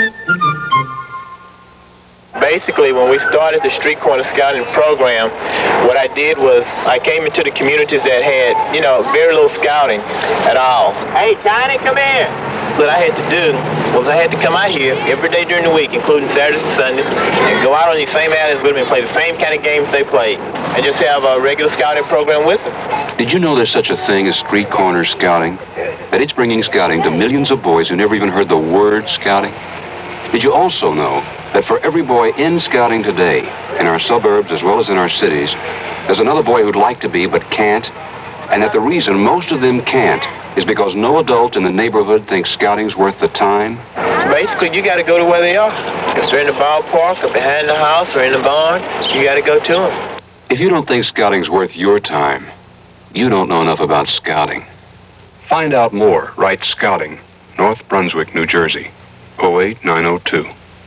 Basically, when we started the Street Corner Scouting program, what I did was I came into the communities that had, very little scouting at all. Hey, Johnny, come here. What I had to do was I had to come out here every day during the week, including Saturdays and Sundays, and go out on these same alleys with them and play the same kind of games they played, and just have a regular scouting program with them. Did you know there's such a thing as street corner scouting? That it's bringing scouting to millions of boys who never even heard the word scouting? Did you also know that for every boy in scouting today, in our suburbs as well as in our cities, there's another boy who'd like to be but can't? And that the reason most of them can't is because no adult in the neighborhood thinks scouting's worth the time? Basically, you got to go to where they are. If they're in the ballpark or behind the house or in the barn, you got to go to them. If you don't think scouting's worth your time, you don't know enough about scouting. Find out more. Write Scouting, North Brunswick, New Jersey, 08902.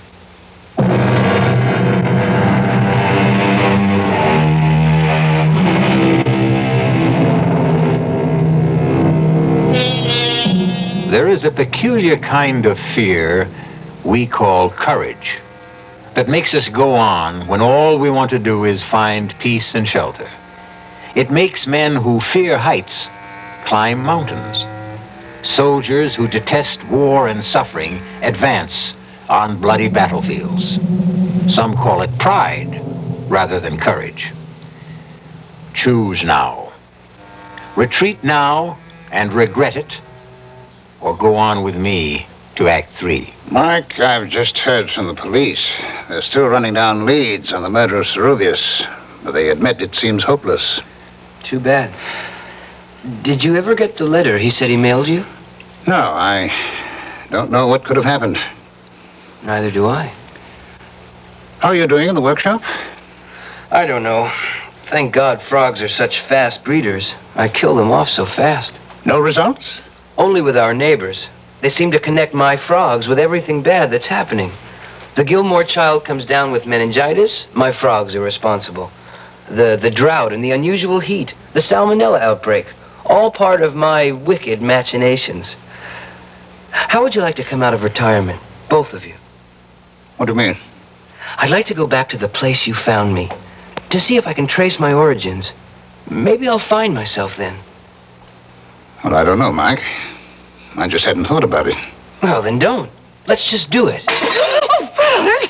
There is a peculiar kind of fear we call courage that makes us go on when all we want to do is find peace and shelter. It makes men who fear heights climb mountains. Soldiers who detest war and suffering advance on bloody battlefields. Some call it pride rather than courage. Choose now. Retreat now and regret it, or go on with me to Act 3. Mike, I've just heard from the police. They're still running down leads on the murder of Sarubius, but they admit it seems hopeless. Too bad. Did you ever get the letter he said he mailed you? No, I don't know what could have happened. Neither do I. How are you doing in the workshop? I don't know. Thank God frogs are such fast breeders. I kill them off so fast. No results? Only with our neighbors. They seem to connect my frogs with everything bad that's happening. The Gilmore child comes down with meningitis, my frogs are responsible. The drought and the unusual heat, the salmonella outbreak, all part of my wicked machinations. How would you like to come out of retirement, both of you? What do you mean? I'd like to go back to the place you found me, to see if I can trace my origins. Maybe I'll find myself then. Well, I don't know, Mike. I just hadn't thought about it. Well, then don't. Let's just do it. Oh, Father!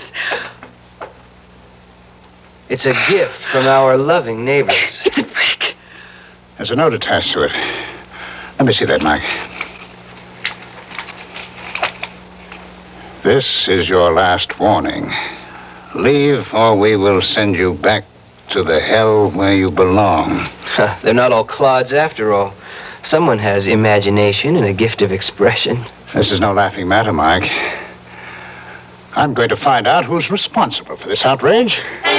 It's a gift from our loving neighbors. It's a brick. There's a note attached to it. Let me see that, Mike. This is your last warning. Leave or we will send you back to the hell where you belong. They're not all clods after all. Someone has imagination and a gift of expression. This is no laughing matter, Mike. I'm going to find out who's responsible for this outrage.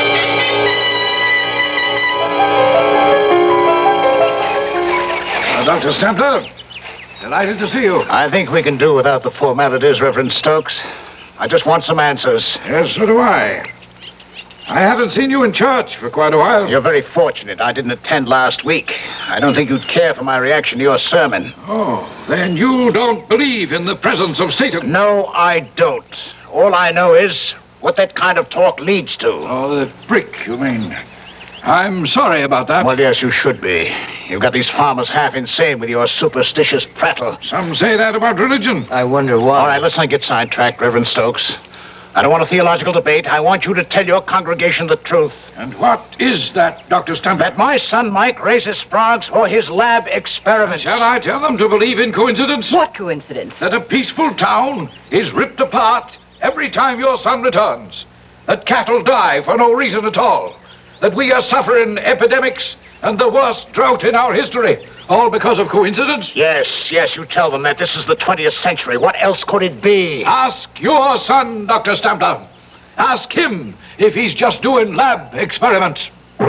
Dr. Stempler, delighted to see you. I think we can do without the formalities, Reverend Stokes. I just want some answers. Yes, so do I. I haven't seen you in church for quite a while. You're very fortunate. I didn't attend last week. I don't think you'd care for my reaction to your sermon. Oh, then you don't believe in the presence of Satan? No, I don't. All I know is what that kind of talk leads to. Oh, the brick, you mean. I'm sorry about that. Well, yes, you should be. You've got these farmers half insane with your superstitious prattle. Some say that about religion. I wonder why. All right, let's not get sidetracked, Reverend Stokes. I don't want a theological debate. I want you to tell your congregation the truth. And what is that, Dr. Stempler? That my son Mike raises frogs for his lab experiments. Shall I tell them to believe in coincidence? What coincidence? That a peaceful town is ripped apart every time your son returns. That cattle die for no reason at all. That we are suffering epidemics and the worst drought in our history. All because of coincidence? Yes, you tell them that this is the 20th century. What else could it be? Ask your son, Dr. Stempler. Ask him if he's just doing lab experiments.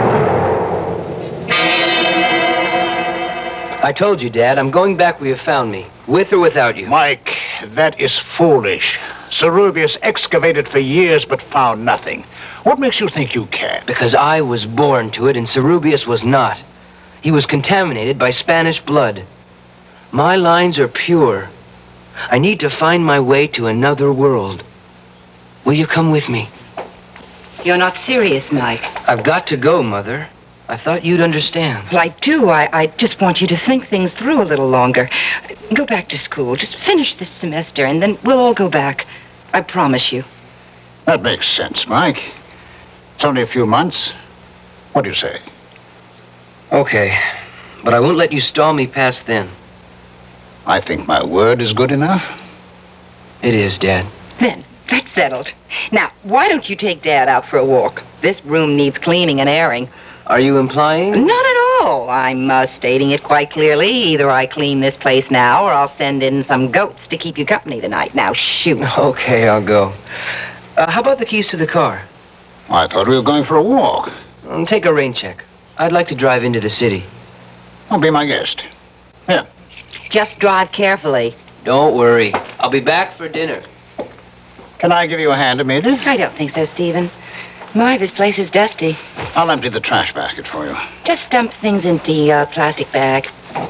I told you, Dad, I'm going back where you found me, with or without you. Mike, that is foolish. Cerubius excavated for years but found nothing. What makes you think you can? Because I was born to it and Cerubius was not. He was contaminated by Spanish blood. My lines are pure. I need to find my way to another world. Will you come with me? You're not serious, Mike. I've got to go, Mother. I thought you'd understand. Well, I do. I just want you to think things through a little longer. Go back to school. Just finish this semester, and then we'll all go back. I promise you. That makes sense, Mike. It's only a few months. What do you say? Okay, but I won't let you stall me past then. I think my word is good enough. It is, Dad. Then, that's settled. Now, why don't you take Dad out for a walk? This room needs cleaning and airing. Are you implying? Not at all. I'm stating it quite clearly. Either I clean this place now, or I'll send in some goats to keep you company tonight. Now, shoot. Okay, I'll go. How about the keys to the car? I thought we were going for a walk. Take a rain check. I'd like to drive into the city. I'll be my guest. Here. Just drive carefully. Don't worry. I'll be back for dinner. Can I give you a hand, Amelia? I don't think so, Stephen. My, this place is dusty. I'll empty the trash basket for you. Just dump things in the plastic bag.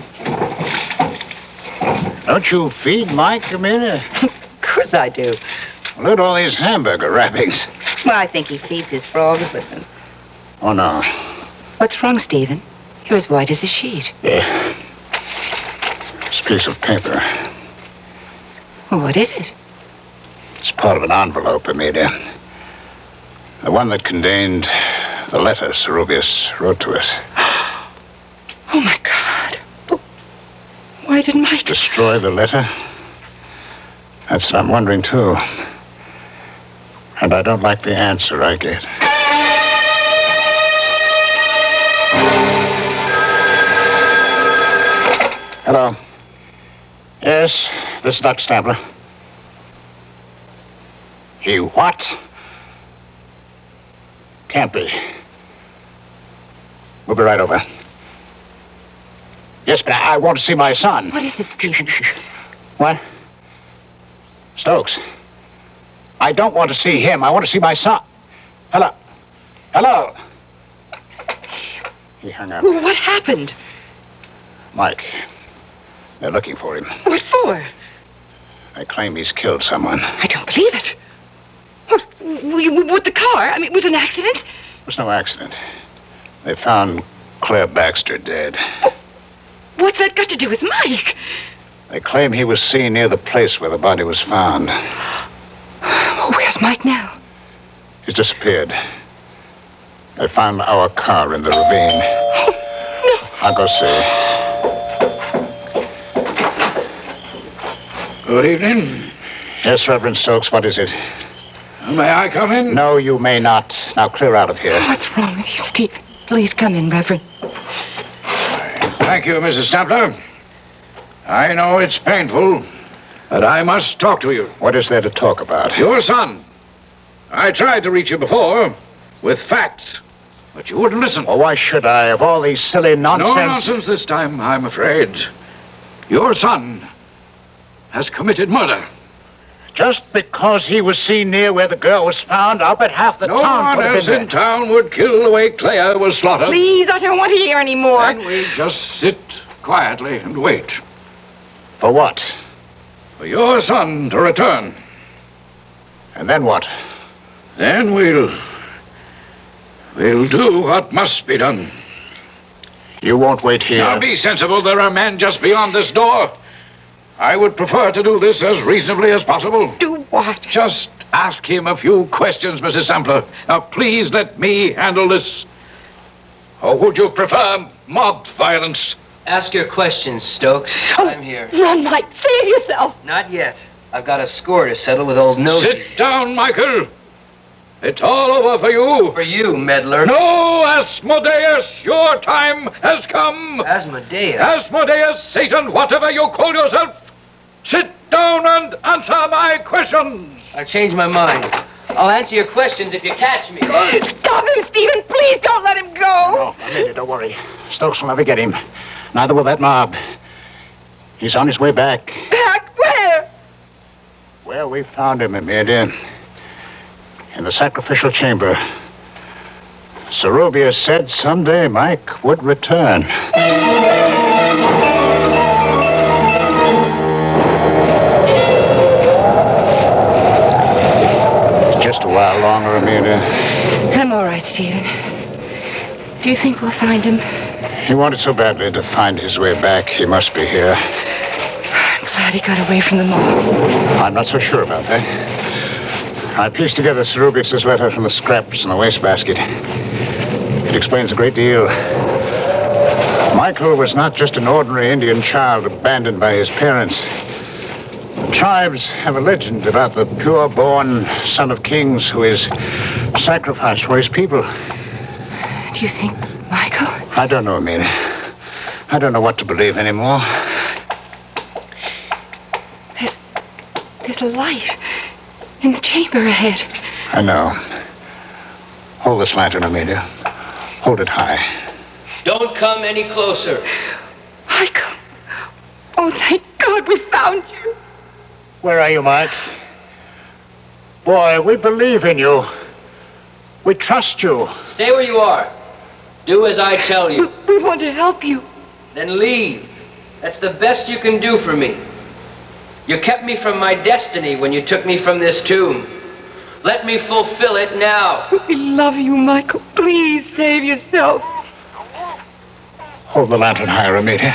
Don't you feed Mike, Amelia? Of course I do. Look at all these hamburger wrappings. Well, I think he feeds his frogs with them. Oh, no. What's wrong, Stephen? You're as white as a sheet. Yeah. This piece of paper. Well, what is it? It's part of an envelope, Amelia. The one that contained the letter Cerubius wrote to us. Oh, my God. But why didn't Mike... Destroy the letter? That's what I'm wondering, too. And I don't like the answer I get. Hello. Yes, this is Dr. Stempler. He what? Can't be. We'll be right over. Yes, but I want to see my son. What is it, Stephen? What? Stokes. I don't want to see him. I want to see my son. Hello. Hello. He hung up. Well, what happened? Mike. They're looking for him. What for? They claim he's killed someone. I don't believe it. with the car? I mean, was it an accident? It was no accident. They found Claire Baxter dead. What's that got to do with Mike? They claim he was seen near the place where the body was found. Where's Mike now? He's disappeared. They found our car in the ravine. Oh, no. I'll go see. Good evening. Yes, Reverend Stokes, what is it? May I come in? No, you may not. Now clear out of here. What's wrong with you, Steve? Please come in, Reverend. Thank you, Mrs. Stapler. I know it's painful, but I must talk to you. What is there to talk about? Your son. I tried to reach you before with facts, but you wouldn't listen. Well, why should I? Of all these silly nonsense... No nonsense this time, I'm afraid. Your son has committed murder. Just because he was seen near where the girl was found, I'll bet half the no town one would have else been in town would kill the way Claire was slaughtered. Please, I don't want to hear any more. Then we just sit quietly and wait. For what? For your son to return. And then what? Then we'll do what must be done. You won't wait here. Now be sensible. There are men just beyond this door. I would prefer to do this as reasonably as possible. Do what? Just ask him a few questions, Mrs. Sampler. Now, please let me handle this. Or would you prefer mob violence? Ask your questions, Stokes. I'm here. Run, Mike. Save yourself. Not yet. I've got a score to settle with old Nosy. Sit down, Michael. It's all over for you. For you, meddler. No, Asmodeus, your time has come. Asmodeus? Asmodeus, Satan, whatever you call yourself. Sit down and answer my questions. I changed my mind. I'll answer your questions if you catch me. Stop him, Stephen. Please don't let him go. No, Amelia, don't worry. Stokes will never get him. Neither will that mob. He's on his way back. Back where? Where we found him, Amelia. In the sacrificial chamber. Serubia said someday Mike would return. Just a while longer, Amelia. I'm all right, Stephen. Do you think we'll find him? He wanted so badly to find his way back. He must be here. I'm glad he got away from the mob. I'm not so sure about that. I pieced together Serubius' letter from the scraps in the wastebasket. It explains a great deal. Michael was not just an ordinary Indian child abandoned by his parents. Tribes have a legend about the pure-born son of kings who is sacrificed for his people. Do you think Michael? I don't know, Amelia. I don't know what to believe anymore. There's a light in the chamber ahead. I know. Hold this lantern, Amelia. Hold it high. Don't come any closer. Michael. Oh, thank God we found you. Where are you, Mike? Boy, we believe in you. We trust you. Stay where you are. Do as I tell you. We want to help you. Then leave. That's the best you can do for me. You kept me from my destiny when you took me from this tomb. Let me fulfill it now. We love you, Michael. Please save yourself. Hold the lantern higher, Amelia.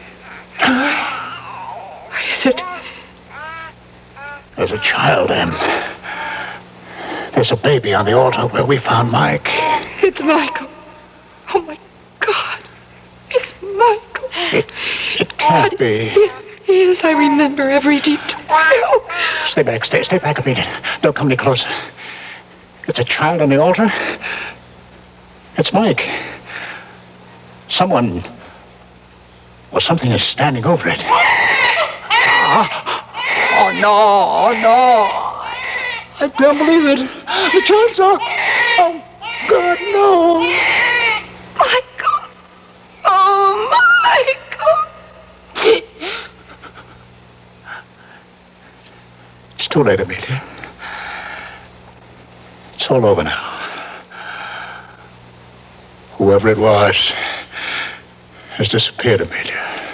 What is it? There's a child, Em. There's a baby on the altar where we found Mike. It's Michael. Oh, my God. It's Michael. It can't be. It is. I remember every detail. Stay back. Stay back a minute. Don't come any closer. It's a child on the altar. It's Mike. Someone or something is standing over it. Oh, no. I can't believe it. The child's are... Oh, God, no. Michael. Oh, Michael. It's too late, Amelia. It's all over now. Whoever it was has disappeared, Amelia.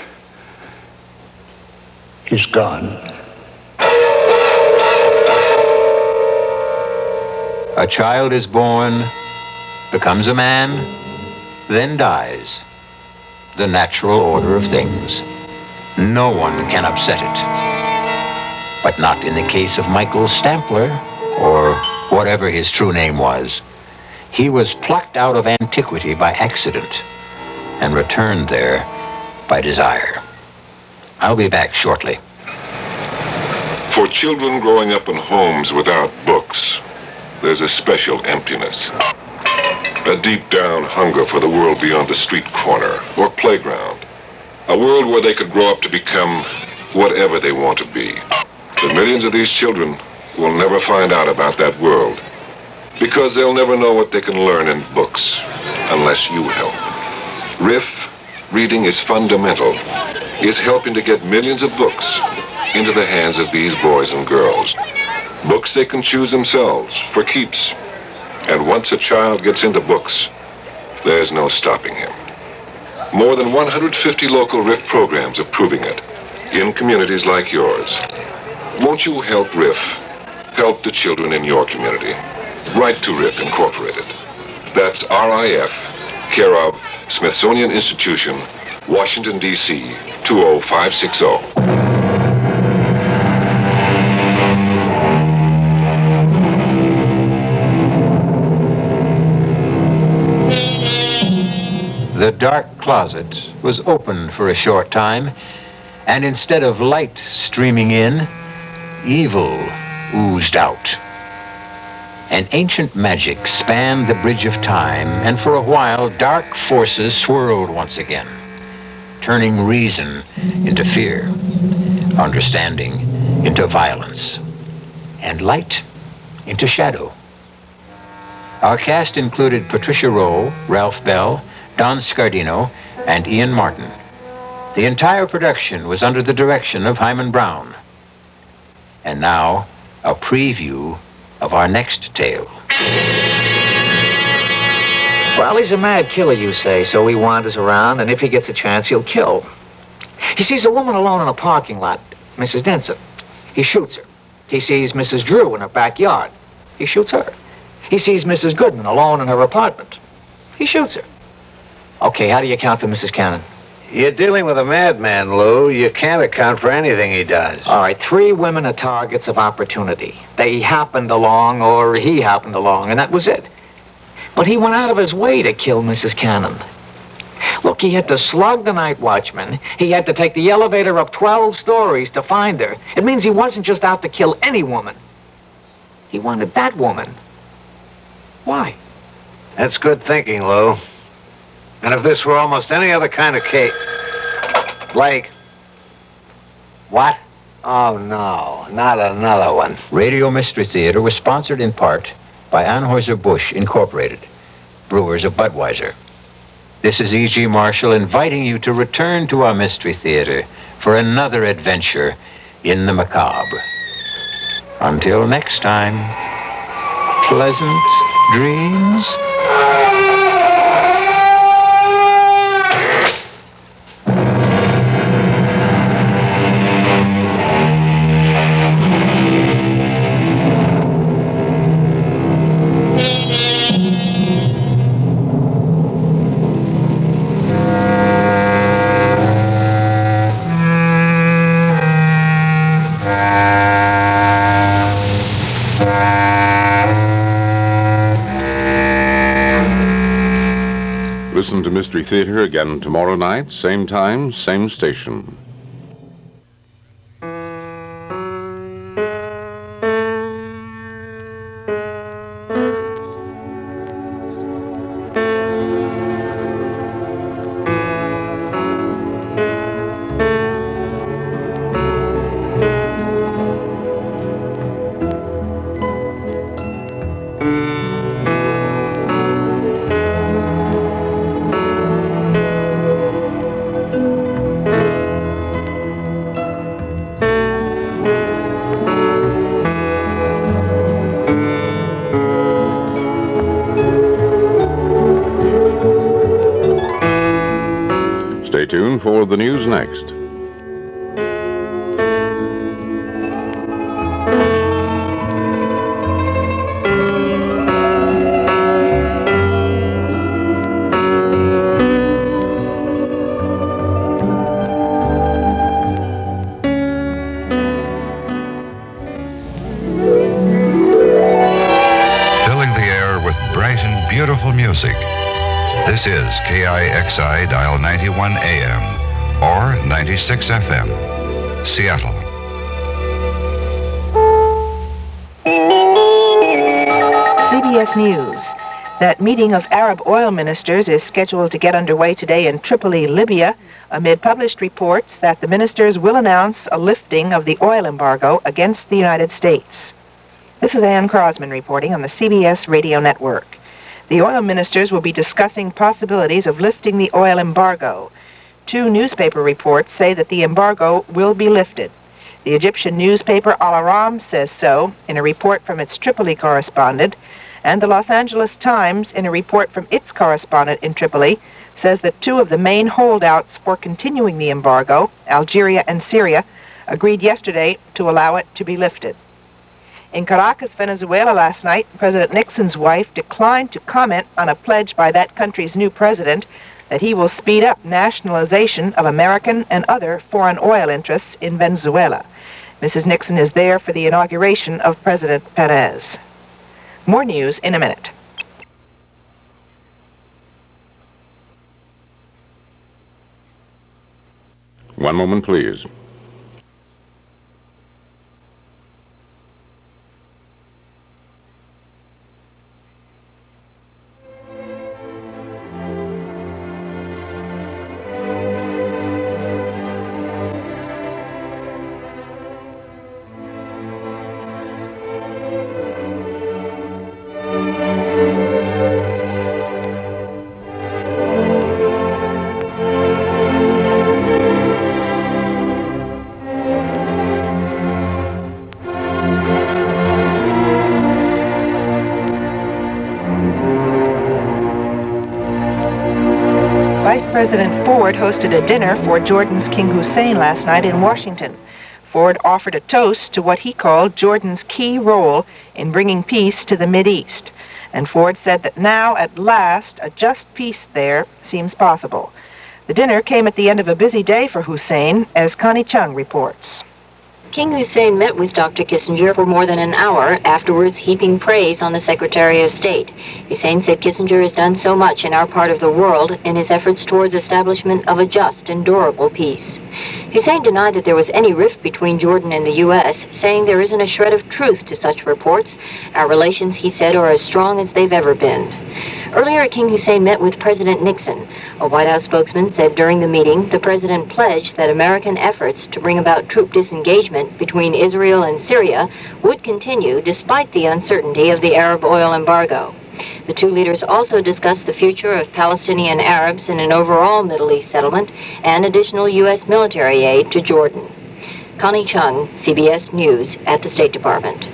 He's gone. A child is born, becomes a man, then dies. The natural order of things. No one can upset it. But not in the case of Michael Stampler, or whatever his true name was. He was plucked out of antiquity by accident and returned there by desire. I'll be back shortly. For children growing up in homes without books, there's a special emptiness. A deep down hunger for the world beyond the street corner or playground. A world where they could grow up to become whatever they want to be. But millions of these children will never find out about that world because they'll never know what they can learn in books unless you help. RIF, Reading is Fundamental, is helping to get millions of books into the hands of these boys and girls. Books they can choose themselves for keeps. And once a child gets into books, there's no stopping him. More than 150 local RIF programs are proving it in communities like yours. Won't you help RIF? Help the children in your community. Write to RIF Incorporated. That's RIF, care of Smithsonian Institution, Washington, D.C., 20560. The dark closet was opened for a short time, and instead of light streaming in, evil oozed out. An ancient magic spanned the bridge of time, and for a while, dark forces swirled once again, turning reason into fear, understanding into violence, and light into shadow. Our cast included Patricia Rowe, Ralph Bell, Don Scardino, and Ian Martin. The entire production was under the direction of Hyman Brown. And now, a preview of our next tale. Well, he's a mad killer, you say, so he wanders around, and if he gets a chance, he'll kill. He sees a woman alone in a parking lot, Mrs. Denson. He shoots her. He sees Mrs. Drew in her backyard. He shoots her. He sees Mrs. Goodman alone in her apartment. He shoots her. Okay, how do you account for Mrs. Cannon? You're dealing with a madman, Lou. You can't account for anything he does. All right, 3 women are targets of opportunity. They happened along, or he happened along, and that was it. But he went out of his way to kill Mrs. Cannon. Look, he had to slug the night watchman. He had to take the elevator up 12 stories to find her. It means he wasn't just out to kill any woman. He wanted that woman. Why? That's good thinking, Lou. And if this were almost any other kind of case... Blake. What? Oh, no, not another one. Radio Mystery Theater was sponsored in part by Anheuser-Busch Incorporated, brewers of Budweiser. This is E.G. Marshall inviting you to return to our Mystery Theater for another adventure in the macabre. Until next time, pleasant dreams. Listen to Mystery Theater again tomorrow night, same time, same station. Stay tuned for the news next. music. This is KIXI dial 91 AM or 96 FM, Seattle. CBS News. That meeting of Arab oil ministers is scheduled to get underway today in Tripoli, Libya, amid published reports that the ministers will announce a lifting of the oil embargo against the United States. This is Ann Crosman reporting on the CBS Radio Network. The oil ministers will be discussing possibilities of lifting the oil embargo. 2 newspaper reports say that the embargo will be lifted. The Egyptian newspaper Al Aram says so in a report from its Tripoli correspondent, and the Los Angeles Times, in a report from its correspondent in Tripoli, says that 2 of the main holdouts for continuing the embargo, Algeria and Syria, agreed yesterday to allow it to be lifted. In Caracas, Venezuela last night, President Nixon's wife declined to comment on a pledge by that country's new president that he will speed up nationalization of American and other foreign oil interests in Venezuela. Mrs. Nixon is there for the inauguration of President Perez. More news in a minute. One moment, please. President Ford hosted a dinner for Jordan's King Hussein last night in Washington. Ford offered a toast to what he called Jordan's key role in bringing peace to the Mideast. And Ford said that now, at last, a just peace there seems possible. The dinner came at the end of a busy day for Hussein, as Connie Chung reports. King Hussein met with Dr. Kissinger for more than an hour, afterwards heaping praise on the Secretary of State. Hussein said Kissinger has done so much in our part of the world in his efforts towards establishment of a just and durable peace. Hussein denied that there was any rift between Jordan and the U.S., saying there isn't a shred of truth to such reports. Our relations, he said, are as strong as they've ever been. Earlier, King Hussein met with President Nixon. A White House spokesman said during the meeting the president pledged that American efforts to bring about troop disengagement between Israel and Syria would continue despite the uncertainty of the Arab oil embargo. The 2 leaders also discussed the future of Palestinian Arabs in an overall Middle East settlement and additional U.S. military aid to Jordan. Connie Chung, CBS News at the State Department.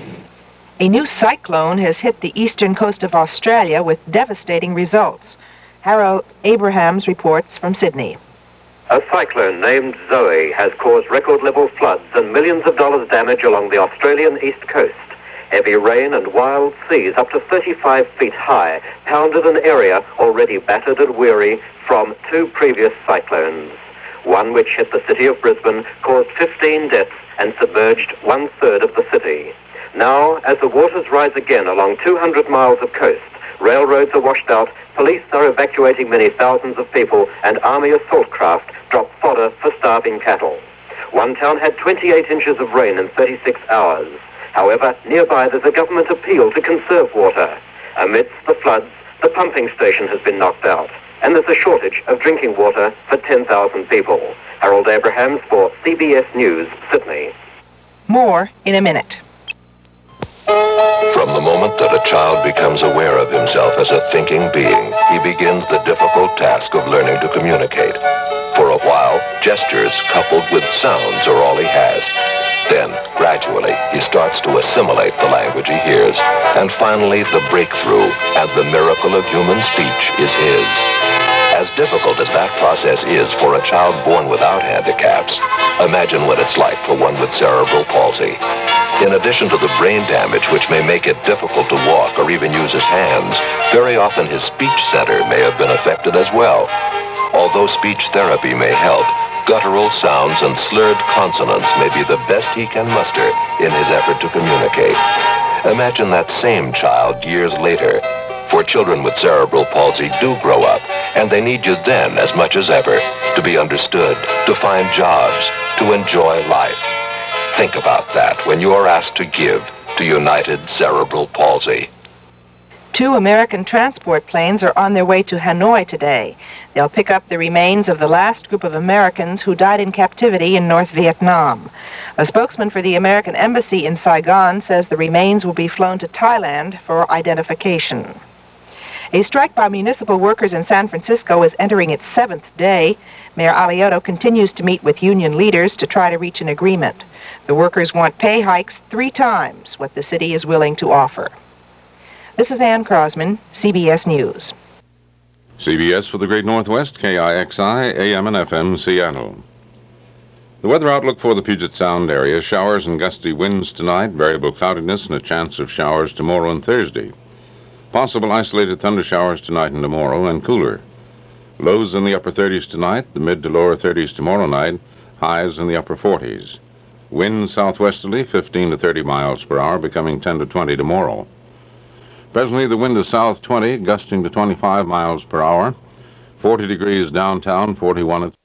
A new cyclone has hit the eastern coast of Australia with devastating results. Harold Abrahams reports from Sydney. A cyclone named Zoe has caused record-level floods and millions of dollars damage along the Australian east coast. Heavy rain and wild seas up to 35 feet high pounded an area already battered and weary from 2 previous cyclones. One which hit the city of Brisbane caused 15 deaths and submerged 1/3 of the city. Now, as the waters rise again along 200 miles of coast, railroads are washed out, police are evacuating many thousands of people, and Army assault craft drop fodder for starving cattle. One town had 28 inches of rain in 36 hours. However, nearby there's a government appeal to conserve water. Amidst the floods, the pumping station has been knocked out, and there's a shortage of drinking water for 10,000 people. Harold Abrahams for CBS News, Sydney. More in a minute. From the moment that a child becomes aware of himself as a thinking being, he begins the difficult task of learning to communicate. For a while, gestures coupled with sounds are all he has. Then, gradually, he starts to assimilate the language he hears. And finally, the breakthrough and the miracle of human speech is his. As difficult as that process is for a child born without handicaps, imagine what it's like for one with cerebral palsy. In addition to the brain damage which may make it difficult to walk or even use his hands, very often his speech center may have been affected as well. Although speech therapy may help, guttural sounds and slurred consonants may be the best he can muster in his effort to communicate. Imagine that same child years later. For children with cerebral palsy do grow up, and they need you then as much as ever to be understood, to find jobs, to enjoy life. Think about that when you are asked to give to United Cerebral Palsy. 2 American transport planes are on their way to Hanoi today. They'll pick up the remains of the last group of Americans who died in captivity in North Vietnam. A spokesman for the American Embassy in Saigon says the remains will be flown to Thailand for identification. A strike by municipal workers in San Francisco is entering its 7th day. Mayor Alioto continues to meet with union leaders to try to reach an agreement. The workers want pay hikes 3 times what the city is willing to offer. This is Ann Crosman, CBS News. CBS for the Great Northwest, KIXI, AM and FM, Seattle. The weather outlook for the Puget Sound area: showers and gusty winds tonight, variable cloudiness and a chance of showers tomorrow and Thursday. Possible isolated thunder showers tonight and tomorrow, and cooler. Lows in the upper 30s tonight, the mid to lower 30s tomorrow night, highs in the upper 40s. Winds southwesterly, 15 to 30 miles per hour, becoming 10 to 20 tomorrow. Presently, the wind is south 20, gusting to 25 miles per hour. 40 degrees downtown, 41 at